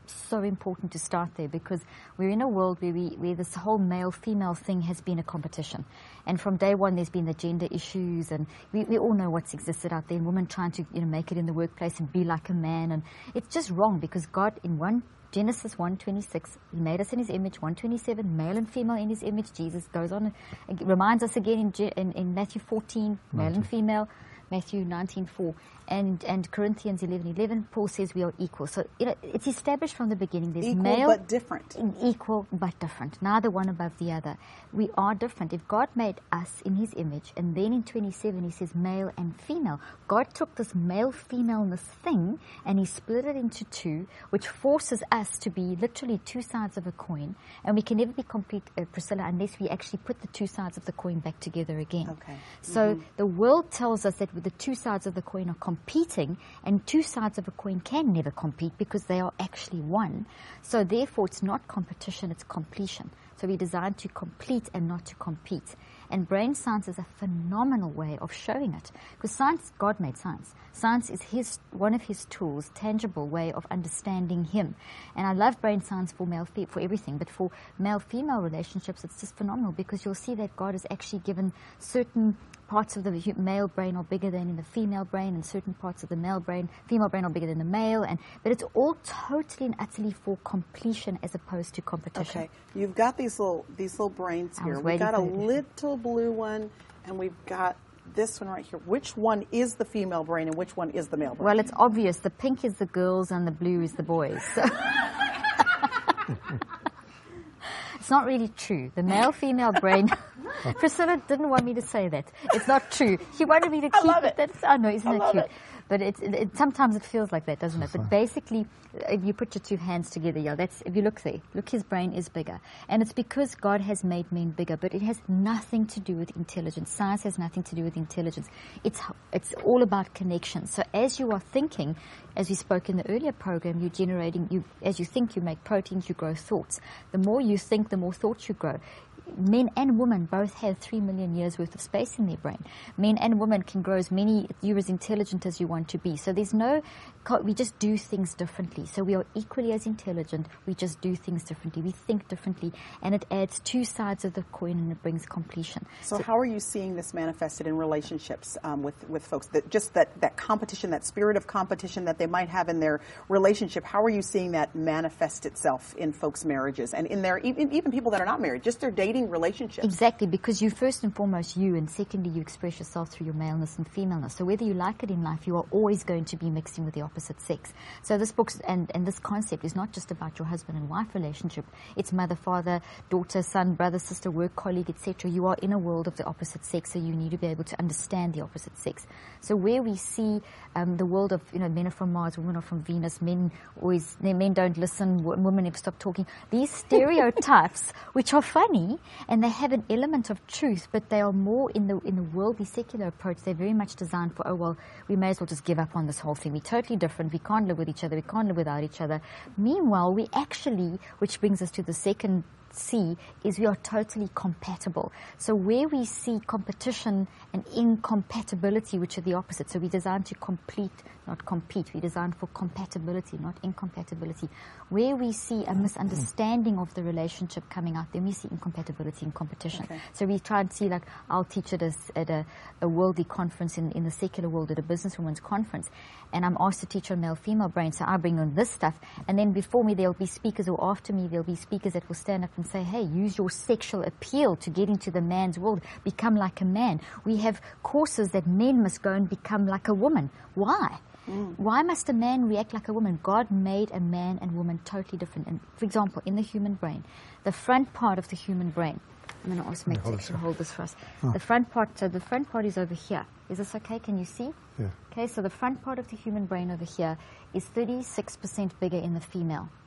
so important to start there, because we're in a world where we where this whole male-female thing has been a competition. And from day one, there's been the gender issues, and we, we all know what's existed out there, and women trying to, you know, make it in the workplace and be like a man. And it's just wrong, because God, in one Genesis one twenty-six, He made us in His image. one twenty-seven, male and female in His image. Jesus goes on and reminds us again in, in, in Matthew fourteen, male and female. Matthew nineteen four, and, and Corinthians eleven eleven, Paul says we are equal. So, you know, it's established from the beginning. There's equal male, but different. Equal but different. Neither one above the other. We are different. If God made us in His image, and then in twenty-seven He says male and female, God took this male-femaleness thing and He split it into two, which forces us to be literally two sides of a coin. And we can never be complete, uh, Priscilla, unless we actually put the two sides of the coin back together again. Okay. So mm-hmm. the world tells us that the two sides of the coin are competing, and two sides of a coin can never compete because they are actually one. So therefore, it's not competition, it's completion. So we're designed to complete and not to compete. And brain science is a phenomenal way of showing it. Because science, God made science. Science is his one of His tools, tangible way of understanding Him. And I love brain science for male, for everything, but for male-female relationships, it's just phenomenal, because you'll see that God has actually given certain parts of the male brain are bigger than in the female brain, and certain parts of the male brain, female brain are bigger than the male, and but it's all totally and utterly for completion as opposed to competition. Okay, you've got these little these little brains here. We've got a little blue one, and we've got this one right here. Which one is the female brain and which one is the male brain? Well, it's obvious. The pink is the girls and the blue is the boys. So. It's not really true. The male-female brain... Priscilla didn't want me to say that. It's not true. She wanted me to keep I love it. it. That's, I know, isn't I it love cute? It. But it, it, it, sometimes it feels like that, doesn't it? But basically, if you put your two hands together, yeah, that's, if you look there, look, his brain is bigger. And it's because God has made men bigger, but it has nothing to do with intelligence. Science has nothing to do with intelligence. It's, it's all about connection. So as you are thinking, as we spoke in the earlier program, you're generating, you, as you think, you make proteins, you grow thoughts. The more you think, the more thoughts you grow. Men and women both have three million years worth of space in their brain. Men and women can grow as many, you're as intelligent as you want to be. So there's no, we just do things differently. So we are equally as intelligent, we just do things differently. We think differently, and it adds two sides of the coin and it brings completion. So, so how are you seeing this manifested in relationships um, with, with folks? That just that, that competition, that spirit of competition that they might have in their relationship, how are you seeing that manifest itself in folks' marriages and in their, even, even people that are not married, just their dating relationships? Exactly, because you first and foremost you, and secondly you express yourself through your maleness and femaleness. So whether you like it in life, you are always going to be mixing with the opposite sex. So this book and, and this concept is not just about your husband and wife relationship. It's mother, father, daughter, son, brother, sister, work colleague, et cetera. You are in a world of the opposite sex, so you need to be able to understand the opposite sex. So where we see um, the world of, you know, men are from Mars, women are from Venus, men always, men don't listen, women never stop talking. These stereotypes, which are funny, and they have an element of truth, but they are more in the in the worldly secular approach. They're very much designed for, oh, well, we may as well just give up on this whole thing. We're totally different. We can't live with each other. We can't live without each other. Meanwhile, we actually, which brings us to the second C, is we are totally compatible. So where we see competition and incompatibility, which are the opposite, so we designed to complete, not compete. We designed for compatibility, not incompatibility. Where we see a misunderstanding of the relationship coming out, then we see incompatibility and competition. Okay. So we try and see, like, I'll teach it as, at a, a worldly conference in, in the secular world, at a businesswoman's conference, and I'm asked to teach on male-female brain, so I bring on this stuff, and then before me there'll be speakers, or after me there'll be speakers that will stand up and say, hey, use your sexual appeal to get into the man's world, become like a man. We have courses that men must go and become like a woman. Why? Mm. Why must a man react like a woman? God made a man and woman totally different. And for example, in the human brain, the front part of the human brain, I'm going to ask Matt to actually hold this for us. Oh. The front part, so the front part is over here. Is this okay? Can you see? Yeah. Okay, so the front part of the human brain over here is thirty-six percent bigger in the female.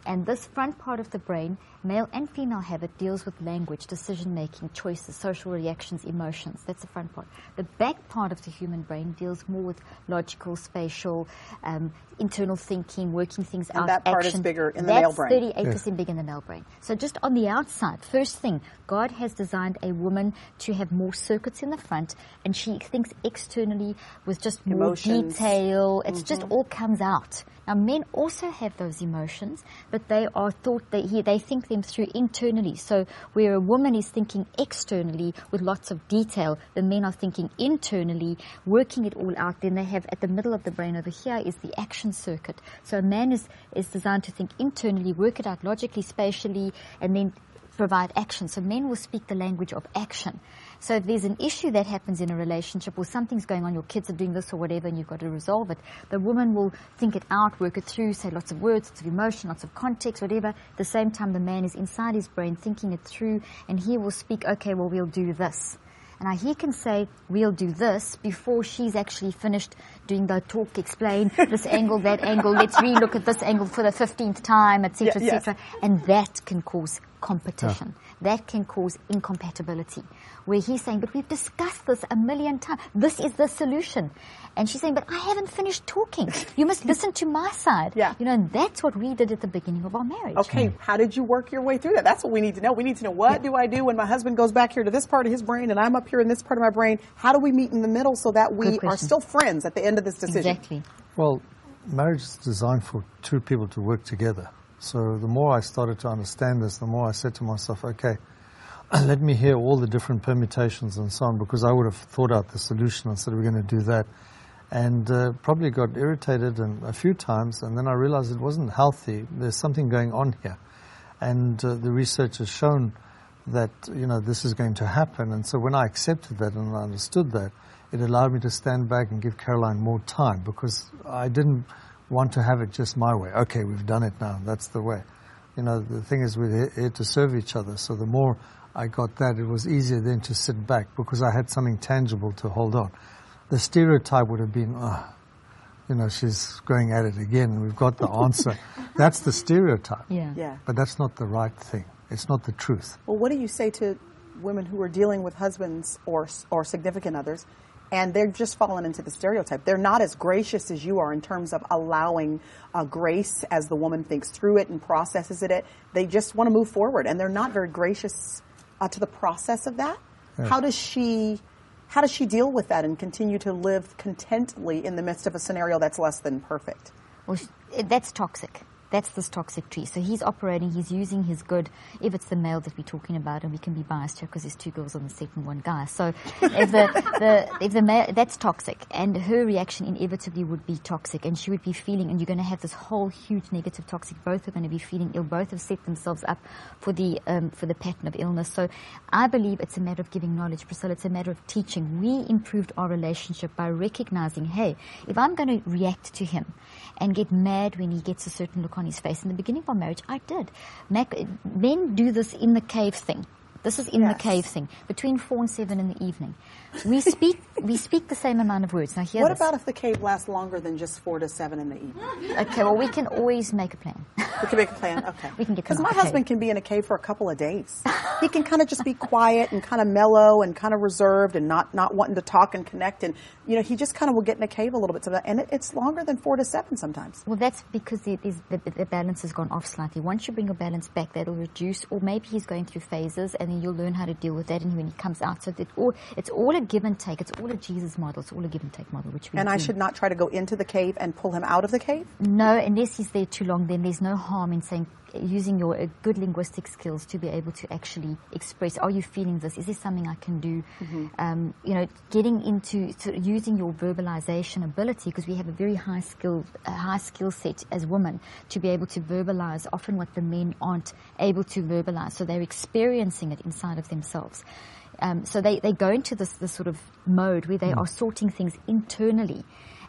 And this front part of the brain, male and female have it, deals with language, decision-making, choices, social reactions, emotions. That's the front part. The back part of the human brain deals more with logical, spatial, um, internal thinking, working things and out, that part action. is bigger in the That's male brain. thirty-eight percent yes. bigger in the male brain. So just on the outside, first thing, God has designed a woman to have more circuits in the front, and she thinks externally with just more Emotions. detail. It's Mm-hmm. just all comes out. Now, men also have those emotions, but they are thought that he, they think them through internally. So where a woman is thinking externally with lots of detail, the men are thinking internally, working it all out. Then they have at the middle of the brain over here is the action circuit. So a man is, is designed to think internally, work it out logically, spatially, and then provide action. So men will speak the language of action. So if there's an issue that happens in a relationship or something's going on, your kids are doing this or whatever, and you've got to resolve it, the woman will think it out, work it through, say lots of words, lots of emotion, lots of context, whatever. At the same time, the man is inside his brain thinking it through, and he will speak, okay, well, we'll do this. And now he can say, we'll do this, before she's actually finished doing the talk, explain this angle, that angle, let's re-look at this angle for the fifteenth time, et cetera, yeah, et cetera. Yeah. And that can cause competition. Yeah. That can cause incompatibility. Where he's saying, but we've discussed this a million times. This is the solution. And she's saying, but I haven't finished talking. You must listen to my side. Yeah. You know, and that's what we did at the beginning of our marriage. Okay, mm. How did you work your way through that? That's what we need to know. We need to know, what yeah. do I do when my husband goes back here to this part of his brain and I'm up here in this part of my brain? How do we meet in the middle so that we are still friends at the end of this decision? Exactly. Well, marriage is designed for two people to work together. So the more I started to understand this, the more I said to myself, okay, let me hear all the different permutations and so on, because I would have thought out the solution and said we're going to do that. And uh, probably got irritated and a few times, and then I realized it wasn't healthy. There's something going on here. And uh, the research has shown that, you know, this is going to happen. And so when I accepted that and I understood that, it allowed me to stand back and give Caroline more time, because I didn't want to have it just my way. Okay, we've done it now. That's the way. You know, the thing is, we're here to serve each other. So the more I got that, it was easier then to sit back, because I had something tangible to hold on. The stereotype would have been, oh, you know, she's going at it again, and we've got the answer. That's the stereotype. Yeah. Yeah. But that's not the right thing. It's not the truth. Well, what do you say to women who are dealing with husbands or or significant others, and they're just fallen into the stereotype? They're not as gracious as you are in terms of allowing uh, grace as the woman thinks through it and processes it. They just want to move forward, and they're not very gracious uh, to the process of that. Yeah. How does she... How does she deal with that and continue to live contently in the midst of a scenario that's less than perfect? Well, that's toxic. That's this toxic tree. So he's operating, he's using his good, if it's the male that we're talking about, and we can be biased here because there's two girls on the set and one guy. So if the, the, if the male, that's toxic. And her reaction inevitably would be toxic, and she would be feeling, and you're going to have this whole huge negative toxic. Both are going to be feeling ill. Both have set themselves up for the, um, for the pattern of illness. So I believe it's a matter of giving knowledge, Priscilla. It's a matter of teaching. We improved our relationship by recognizing, hey, if I'm going to react to him and get mad when he gets a certain look on his face. In the beginning of our marriage, I did. Mac, men do this in the cave thing. This is in yes. the cave thing. Between four and seven in the evening. We speak we speak the same amount of words. Now hear What this. about if the cave lasts longer than just four to seven in the evening? Okay, well, we can always make a plan. We can make a plan, okay. We can get Because my husband can be in a cave for a couple of days. He can kind of just be quiet and kind of mellow and kind of reserved and not, not wanting to talk and connect. And, you know, he just kind of will get in a cave a little bit. And it, it's longer than four to seven sometimes. Well, that's because the, the, the balance has gone off slightly. Once you bring your balance back, that'll reduce. Or maybe he's going through phases, and then you'll learn how to deal with that. And when he comes out, so that all, it's all a give and take. It's all a Jesus model. It's all a give and take model. Which we And do. I should not try to go into the cave and pull him out of the cave? No, unless he's there too long, then there's no harm in saying, using your uh, good linguistic skills to be able to actually express, are you feeling this? Is this something I can do? Mm-hmm. Um, you know, getting into so using your verbalization ability, because we have a very high skill, a high skill set as women to be able to verbalize often what the men aren't able to verbalize. So they're experiencing it inside of themselves. Um, so they, they go into this, this sort of mode where they mm. are sorting things internally.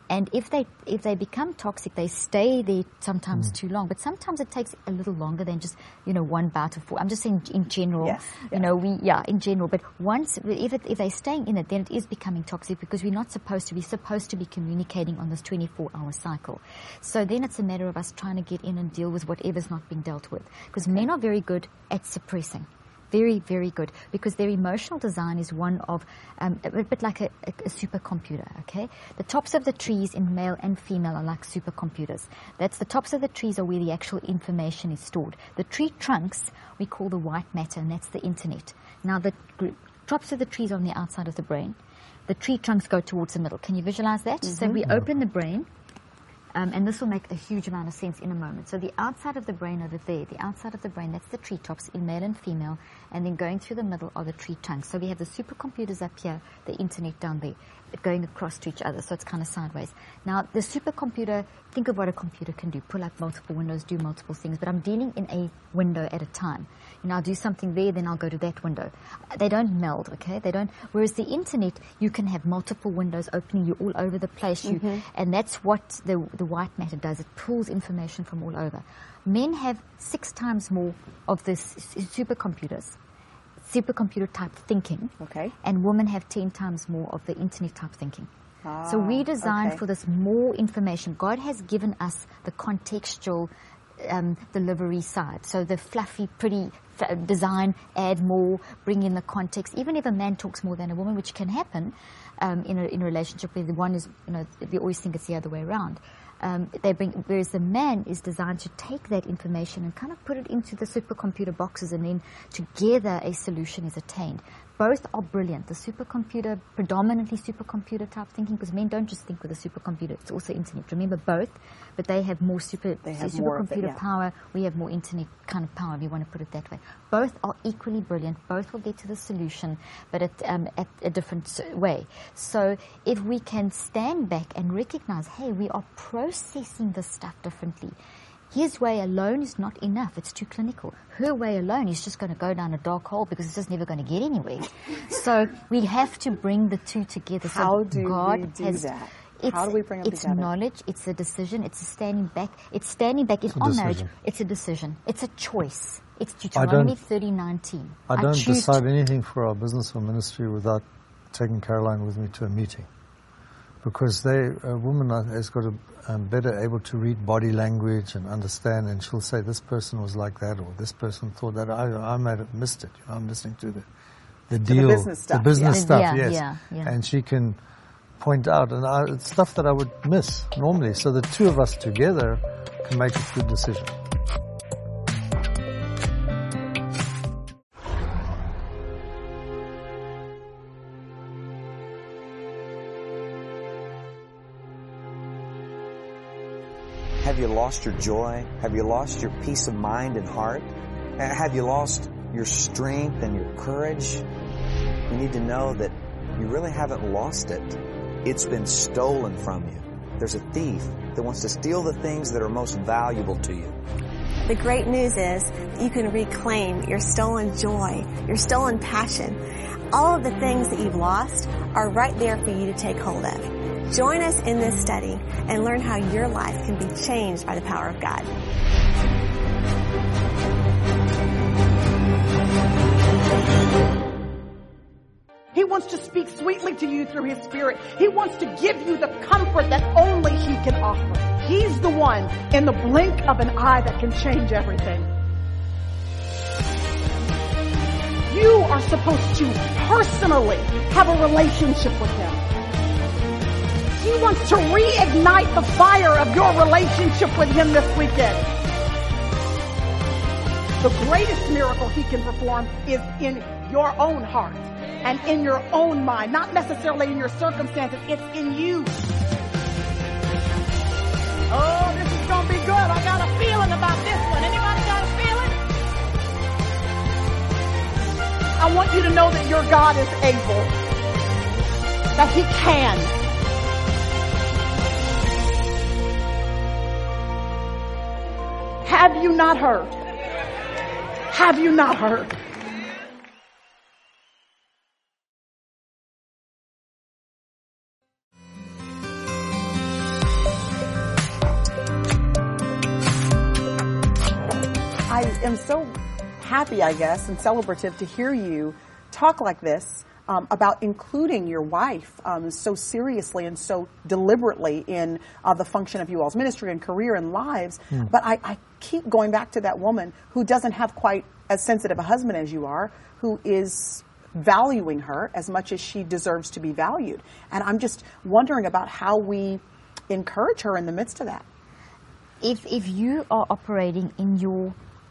And if they if they become toxic, they stay there sometimes Mm. too long. But sometimes it takes a little longer than just, you know, one bout of food. I'm just saying in general. Yes, You yes. know, we yeah, in general. But once if it, if they're staying in it, then it is becoming toxic because we're not supposed to be supposed to be communicating on this twenty-four hour cycle. So then it's a matter of us trying to get in and deal with whatever's not being dealt with. Because men are very good at suppressing. Very, very good, because their emotional design is one of um, a bit like a, a, a supercomputer, okay? The tops of the trees in male and female are like supercomputers. That's the tops of the trees are where the actual information is stored. The tree trunks we call the white matter, and that's the internet. Now, the gr- tops of the trees are on the outside of the brain. The tree trunks go towards the middle. Can you visualize that? Mm-hmm. So we open the brain. Um, and this will make a huge amount of sense in a moment. So the outside of the brain over there, the outside of the brain, that's the treetops in male and female, and then going through the middle are the tree trunks. So we have the supercomputers up here, the internet down there, going across to each other, so it's kind of sideways. Now, the supercomputer, think of what a computer can do. Pull up multiple windows, do multiple things, but I'm dealing in a window at a time. You know, I'll do something there, then I'll go to that window. They don't meld, okay? They don't. Whereas the internet, you can have multiple windows opening you all over the place, you, mm-hmm. and that's what the, the white matter does. It pulls information from all over. Men have six times more of this supercomputers. Supercomputer type thinking, okay, and women have ten times more of the internet type thinking. Ah, so we designed okay. for this more information. God has given us the contextual um, delivery side. So the fluffy, pretty f- design, add more, bring in the context. Even if a man talks more than a woman, which can happen um, in a in a relationship where the one is, you know, we always think it's the other way around. Um, they bring, whereas the man is designed to take that information and kind of put it into the supercomputer boxes, and then together a solution is attained. Both are brilliant. The supercomputer, predominantly supercomputer type thinking, because men don't just think with a supercomputer, it's also internet. Remember both, but they have more super, they have more supercomputer of it, yeah. power. We have more internet kind of power, if you want to put it that way. Both are equally brilliant. Both will get to the solution, but at, um, at a different way. So if we can stand back and recognize, hey, we are processing this stuff differently. His way alone is not enough. It's too clinical. Her way alone is just going to go down a dark hole because it's just never going to get anywhere. So we have to bring the two together. So How do God we do has, that? It's, How do we bring them it's together? It's knowledge. It's a decision. It's a standing back. It's standing back in It's a our decision. marriage. It's a decision. It's a choice. It's Deuteronomy thirty nineteen. I don't choose decide to- anything for our business or ministry without taking Caroline with me to a meeting. Because they, a woman has got to um, better able to read body language and understand, and she'll say, this person was like that, or this person thought that. I, I might have missed it. You know, I'm listening to the, the the deal, business stuff, the business yeah. stuff, Yeah, yes. yeah, yeah. And she can point out, and I, it's stuff that I would miss normally. So the two of us together can make a good decision. Have you lost your joy? Have you lost your peace of mind and heart? Have you lost your strength and your courage? You need to know that you really haven't lost it. It's been stolen from you. There's a thief that wants to steal the things that are most valuable to you. The great news is that you can reclaim your stolen joy, your stolen passion. All of the things that you've lost are right there for you to take hold of. Join us in this study and learn how your life can be changed by the power of God. He wants to speak sweetly to you through His Spirit. He wants to give you the comfort that only He can offer. He's the one in the blink of an eye that can change everything. You are supposed to personally have a relationship with Him. He wants to reignite the fire of your relationship with Him this weekend. The greatest miracle He can perform is in your own heart and in your own mind, not necessarily in your circumstances. It's in you. Oh, this is going to be good. I got a feeling about this one. Anybody got a feeling? I want you to know that your God is able, that He can. Have you not heard? Have you not heard? am so happy, I guess, and celebrative to hear you talk like this um, about including your wife um, so seriously and so deliberately in uh, the function of you all's ministry and career and lives. Mm. But I, I keep going back to that woman who doesn't have quite as sensitive a husband as you are, who is valuing her as much as she deserves to be valued. And I'm just wondering about how we encourage her in the midst of that. If if you are operating in your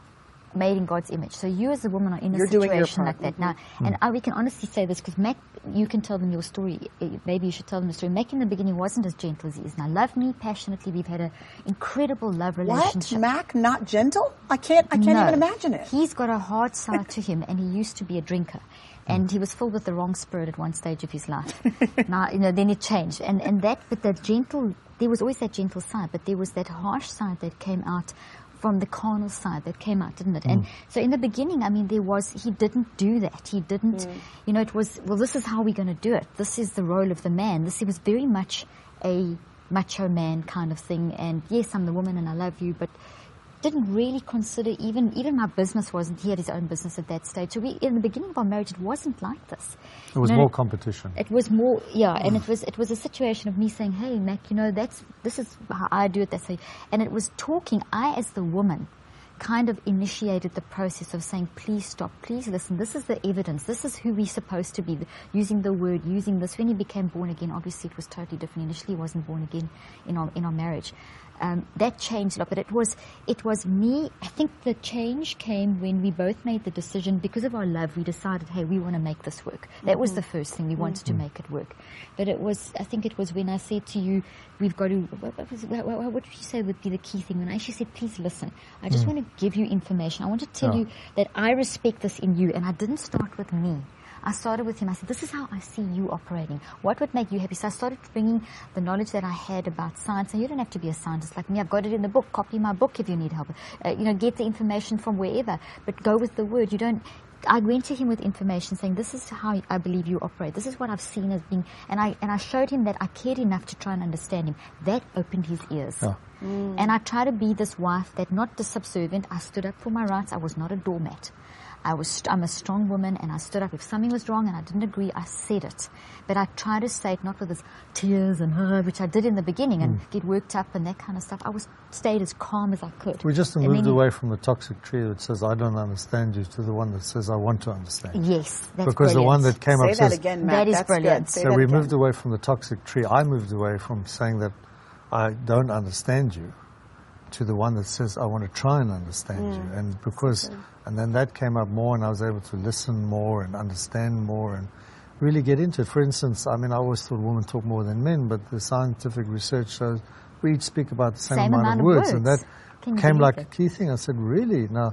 made in God's image, so you as a woman are in a You're situation like that mm-hmm. now, mm. and I, we can honestly say this because Mac, you can tell them your story. Maybe you should tell them the story. Mac in the beginning wasn't as gentle as he is now. Loved me passionately. We've had an incredible love relationship. What? Mac not gentle? I can't. I can't no, even imagine it. He's got a hard side to him, and he used to be a drinker. And he was filled with the wrong spirit at one stage of his life. Now, you know, then it changed. And, and that, but that gentle, there was always that gentle side, but there was that harsh side that came out from the carnal side that came out, didn't it? Mm. And so in the beginning, I mean, there was, he didn't do that. He didn't, mm. you know, it was, well, this is how we're going to do it. This is the role of the man. This, it was very much a macho man kind of thing. And yes, I'm the woman and I love you, but didn't really consider even even my business wasn't, he had his own business at that stage. So we, in the beginning of our marriage, it wasn't like this. It was you know, more competition. It was more, yeah, and it was it was a situation of me saying, hey, Mac, you know, that's, this is how I do it, that's how, and it was talking, I as the woman kind of initiated the process of saying, please stop, please listen, this is the evidence, this is who we're supposed to be, using the word, using this. When he became born again, obviously it was totally different. Initially he wasn't born again in our, in our marriage. Um, that changed a lot, but it was, it was me, I think the change came when we both made the decision, because of our love, we decided, hey, we want to make this work. That mm-hmm. was the first thing, we wanted mm-hmm. to make it work. But it was, I think it was when I said to you, we've got to, what, what, was, what, what would you say would be the key thing? When I actually said, please listen, I just mm. want to give you information. I want to tell yeah. you that I respect this in you, and I didn't start with me. I started with him. I said, this is how I see you operating. What would make you happy? So I started bringing the knowledge that I had about science. And you don't have to be a scientist like me. I've got it in the book. Copy my book if you need help. Uh, you know, get the information from wherever. But go with the word. You don't... I went to him with information saying, this is how I believe you operate. This is what I've seen as being... And I and I showed him that I cared enough to try and understand him. That opened his ears. Yeah. Mm. And I tried to be this wife that, not the subservient. I stood up for my rights. I was not a doormat. I was, I'm a strong woman, and I stood up. If something was wrong and I didn't agree, I said it. But I tried to say it not with this tears and, uh, which I did in the beginning, and mm. get worked up and that kind of stuff. I was stayed as calm as I could. We just and moved away from the toxic trio that says, I don't understand you, to the one that says, I want to understand. Yes, that's Because brilliant. the one that came Say up that says... again, Matt. That is that's brilliant. Say so that we again. moved away from the toxic tree. I moved away from saying that I don't understand you, to the one that says, I want to try and understand mm. you. And because, and then that came up more, and I was able to listen more and understand more and really get into it. For instance, I mean, I always thought women talk more than men, but the scientific research shows we each speak about the same, same amount, amount of words. words. And that Can came like it? a key thing. I said, really? Now,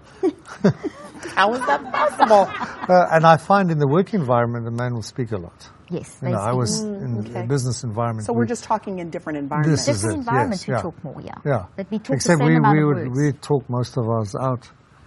how is that possible? uh, and I find in the work environment, a man will speak a lot. Yes, you know, I was Mm, in okay. a business environment. So we're just talking in different environments. This is Different it, environments yes, we yeah. talk more, yeah. Yeah. But we talk Except the same we, amount we of would, words. we talk most of ours out.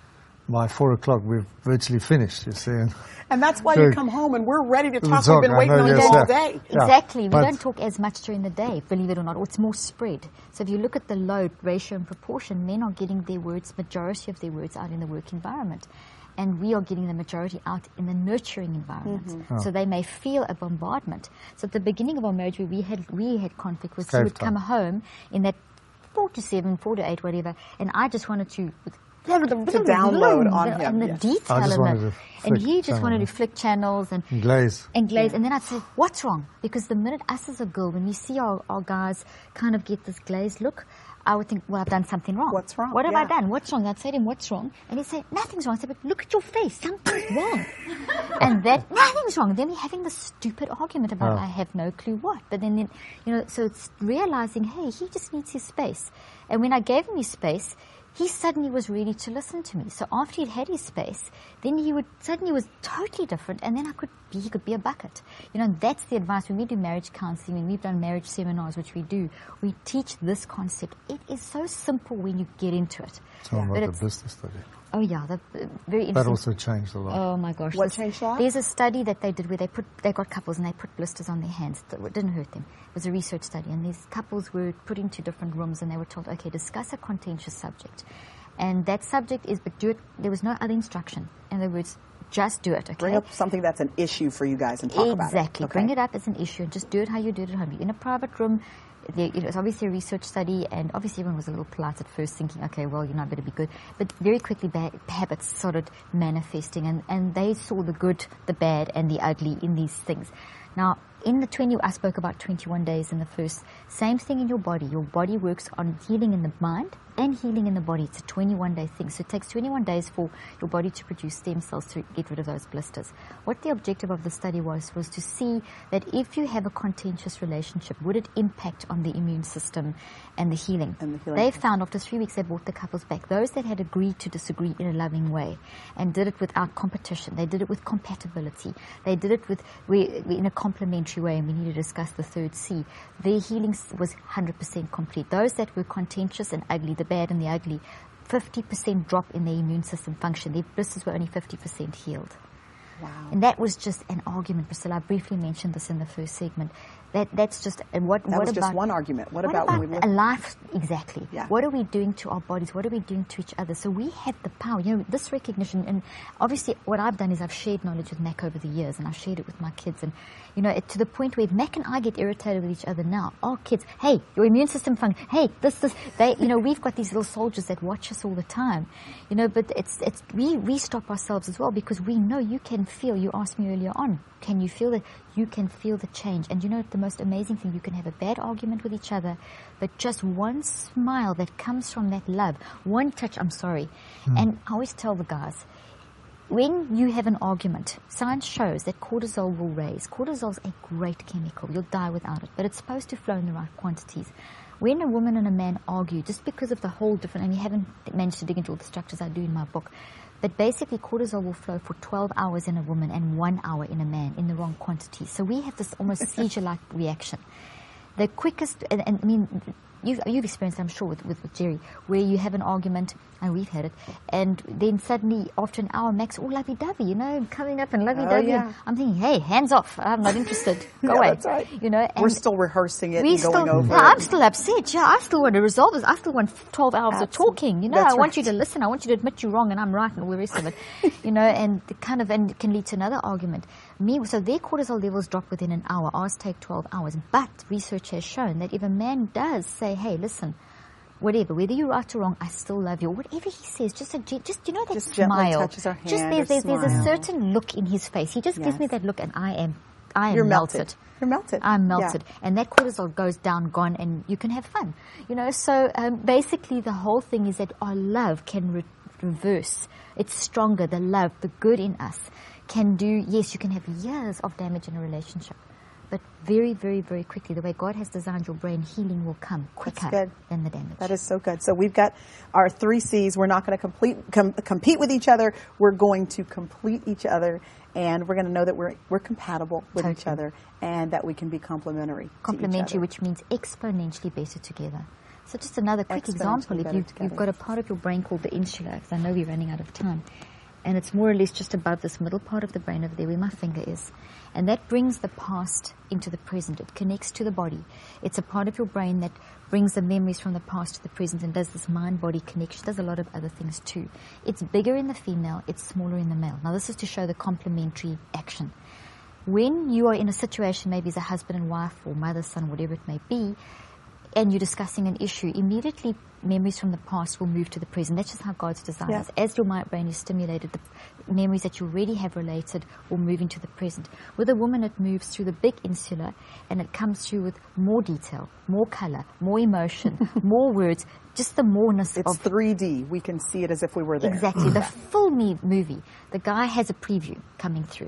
By four o'clock, we've virtually finished, you see. And, and that's why so you come home and we're ready to talk. talk, We've been I waiting know, on you yes, all yeah. day. Yeah. Exactly. We But- don't talk as much during the day, believe it or not. Or it's more spread. So if you look at the load ratio and proportion, men are getting their words, majority of their words out in the work environment. And we are getting the majority out in the nurturing environment. Mm-hmm. Oh. So they may feel a bombardment. So at the beginning of our marriage, where we had we had conflict, was he Cave would time. come home in that four to seven, four to eight, whatever, and I just wanted to to download on the, him, on the yes. detail I just of wanted it. to And flick he just wanted to channels. flick channels and glaze. and glaze. And then I'd say, what's wrong? Because the minute us as a girl, when we see our, our guys kind of get this glazed look, I would think, well, I've done something wrong. What's wrong? What have Yeah. I done? What's wrong? I'd say to him, what's wrong? And he'd say, nothing's wrong. I said, but look at your face. Something's wrong. And that, nothing's wrong. Then we're having this stupid argument about, Oh. I have no clue what. But then, then, you know, so it's realizing, hey, he just needs his space. And when I gave him his space, he suddenly was ready to listen to me. So after he'd had his space, then he would suddenly was totally different, and then I could be, he could be a bucket. You know, that's the advice when we do marriage counseling, when we've done marriage seminars, which we do, we teach this concept. It is so simple when you get into it. Tell them But about the it's- business study. Oh yeah, the, uh, very That interesting. also changed a lot. Oh my gosh. What This- changed a lot? There's a study that they did where they put, they got couples and they put blisters on their hands. That w- didn't hurt them. It was a research study, and these couples were put into different rooms and they were told, okay, discuss a contentious subject. And that subject is, but do it, there was no other instruction. In other words, just do it, okay? Bring up something that's an issue for you guys and talk about it. Exactly. Bring it up as an issue and just do it how you do it at home. You're in a private room. There, it was obviously a research study, and obviously everyone was a little polite at first, thinking, okay, well, you're not going to be good. But very quickly, bad habits started manifesting, and, and they saw the good, the bad, and the ugly in these things. Now, in the twenty, I spoke about twenty-one days in the first. Same thing in your body. Your body works on healing in the mind and healing in the body. It's a twenty-one day thing. So it takes twenty-one days for your body to produce stem cells to get rid of those blisters. What the objective of the study was, was to see that if you have a contentious relationship, would it impact on the immune system and the healing? And the healing. They found after three weeks, they brought the couples back. Those that had agreed to disagree in a loving way and did it without competition. They did it with compatibility. They did it with, we, we in a complementary way, and we need to discuss the third C. Their healing was one hundred percent complete. Those that were contentious and ugly, the bad and the ugly, fifty percent drop in their immune system function. Their blisters were only fifty percent healed. Wow. And that was just an argument, Priscilla. I briefly mentioned this in the first segment. That that's just and what that what was about just one argument. What, what about, about when we look a life exactly? Yeah. What are we doing to our bodies? What are we doing to each other? So we have the power. You know, this recognition, and obviously what I've done is I've shared knowledge with Mac over the years, and I've shared it with my kids, and you know, it, to the point where Mac and I get irritated with each other now. Our kids, hey, your immune system function. Hey, this this they you know, we've got these little soldiers that watch us all the time. You know, but it's it's we we stop ourselves as well, because we know you can feel. You asked me earlier on, can you feel that? You can feel the change. And you know, the most amazing thing, you can have a bad argument with each other, but just one smile that comes from that love, one touch, I'm sorry. Mm. And I always tell the guys, when you have an argument, science shows that cortisol will raise. Cortisol's a great chemical. You'll die without it, but it's supposed to flow in the right quantities. When a woman and a man argue, just because of the whole different, and you haven't managed to dig into all the structures I do in my book, but basically cortisol will flow for twelve hours in a woman and one hour in a man in the wrong quantity. So we have this almost seizure-like reaction. The quickest, and, and I mean, you've, you've experienced, I'm sure, with, with, with Jerry, where you have an argument, and we've had it, and then suddenly, after an hour, Max, all lovey-dovey, you know, coming up and lovey-dovey. Oh, yeah. I'm thinking, hey, hands off, I'm not interested. Go yeah, away. That's right. You know, and we're still rehearsing it we and going still, over yeah, it. I'm still upset. Yeah, I still want to resolve this. I still want twelve hours Absolutely. of talking. You know, That's I want right. you to listen. I want you to admit you're wrong and I'm right and all the rest of it. You know, and the kind of, and it can lead to another argument. Me, so their cortisol levels drop within an hour. Ours take twelve hours. But research has shown that if a man does say, hey, listen, whatever, whether you're right or wrong, I still love you, or whatever he says, just a, just you know that just gently smile, touches our hand just there's or there's, there's a smile. certain look in his face. He just Yes. gives me that look, and I am I am You're melted. melted. You're melted. I'm melted, Yeah. and that cortisol goes down, gone, and you can have fun. You know, so um, basically the whole thing is that our love can re- reverse. It's stronger. The love, the good in us, can do. Yes, you can have years of damage in a relationship. But very, very, very quickly, the way God has designed your brain, healing will come quicker good. than the damage. That is so good. So we've got our three C's. We're not going to complete com- compete with each other. We're going to complete each other, and we're going to know that we're we're compatible with each Totally. other, and that we can be complementary. Complementary, to each which means exponentially better together. So just another quick Exponentially example, if better you've, together. you've got a part of your brain called the insula, because I know we're running out of time, and it's more or less just above this middle part of the brain over there where my finger is. And that brings the past into the present. It connects to the body. It's a part of your brain that brings the memories from the past to the present and does this mind-body connection. Does a lot of other things too. It's bigger in the female. It's smaller in the male. Now this is to show the complementary action. When you are in a situation, maybe as a husband and wife or mother, son, whatever it may be, and you're discussing an issue, immediately memories from the past will move to the present. That's just how God's designed Yeah. us. As your mind brain is stimulated, the memories that you already have related will move into the present. With a woman, it moves through the big insula, and it comes through with more detail, more color, more emotion, more words, just the moreness It's of three D. We can see it as if we were there. exactly the full me movie. The guy has a preview coming through,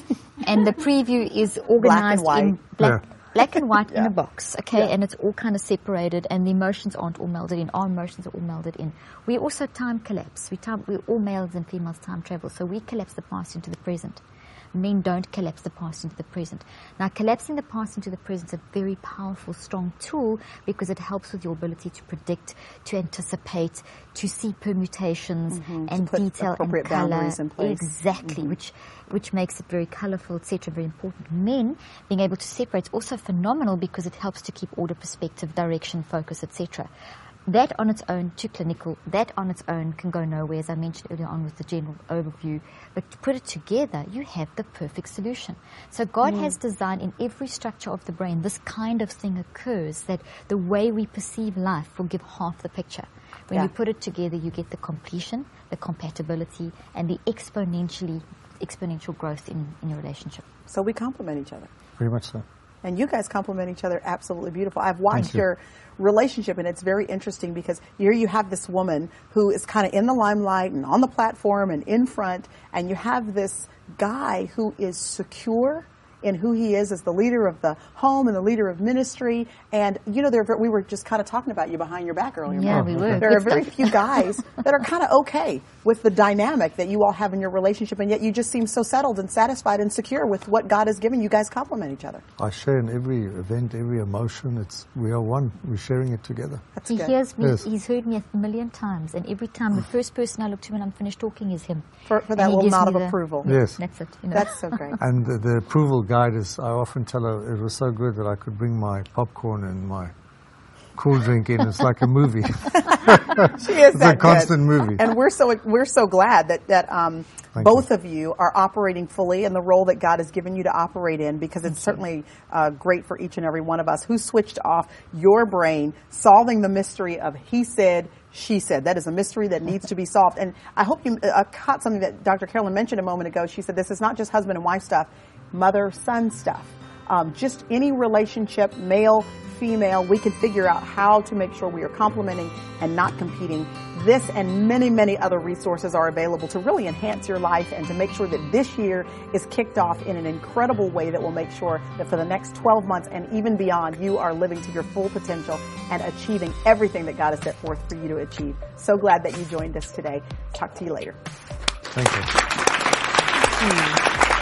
and the preview is organized white. in black. Yeah. Black and white in Yeah. a box, okay, Yeah. and it's all kind of separated, and the emotions aren't all melded in. Our emotions are all melded in. We also time collapse. We time, we're all males and females time travel, so we collapse the past into the present. Men don't collapse the past into the present. Now, collapsing the past into the present is a very powerful, strong tool because it helps with your ability to predict, to anticipate, to see permutations Mm-hmm. To and put detail appropriate and color. boundaries in place. Exactly, Mm-hmm. which which makes it very colorful, et cetera. Very important. Men being able to separate is also phenomenal because it helps to keep order, perspective, direction, focus, et cetera. that on its own, too clinical, that on its own can go nowhere, as I mentioned earlier on with the general overview. But to put it together, you have the perfect solution. So God mm. has designed in every structure of the brain, this kind of thing occurs, that the way we perceive life will give half the picture. When yeah. you put it together, you get the completion, the compatibility, and the exponentially exponential growth in, in your relationship. So we complement each other. Very much so. And you guys complement each other absolutely beautiful. I've watched you. your relationship, and it's very interesting because here you have this woman who is kind of in the limelight and on the platform and in front, and you have this guy who is secure in who he is as the leader of the home and the leader of ministry. And, you know, there, we were just kind of talking about you behind your back earlier. Yeah, we were. There Good are very stuff. few guys that are kind of okay with the dynamic that you all have in your relationship, and yet you just seem so settled and satisfied and secure with what God has given. You guys complement each other. I share in every event, every emotion. It's we are one. We're sharing it together. That's he good. hears me. Yes. He's heard me a million times, and every time the first person I look to when I'm finished talking is him. For, for that And he little gives nod me of the- approval. Yes. That's it. You know. That's so great. And the, the approval guide is, I often tell her, it was so good that I could bring my popcorn and my cool drink in. It's like a movie. She is It's that a constant good. movie. And we're so we're so glad that that um, Thank both you. of you are operating fully in the role that God has given you to operate in, because it's certainly uh, great for each and every one of us who switched off your brain, solving the mystery of he said, she said. That is a mystery that needs to be solved. And I hope you uh, caught something that Doctor Carolyn mentioned a moment ago. She said this is not just husband and wife stuff, mother-son stuff. Um, just any relationship, male, female, we can figure out how to make sure we are complementing and not competing. This and many, many other resources are available to really enhance your life and to make sure that this year is kicked off in an incredible way that will make sure that for the next twelve months and even beyond, you are living to your full potential and achieving everything that God has set forth for you to achieve. So glad that you joined us today. Talk to you later. Thank you. Hmm.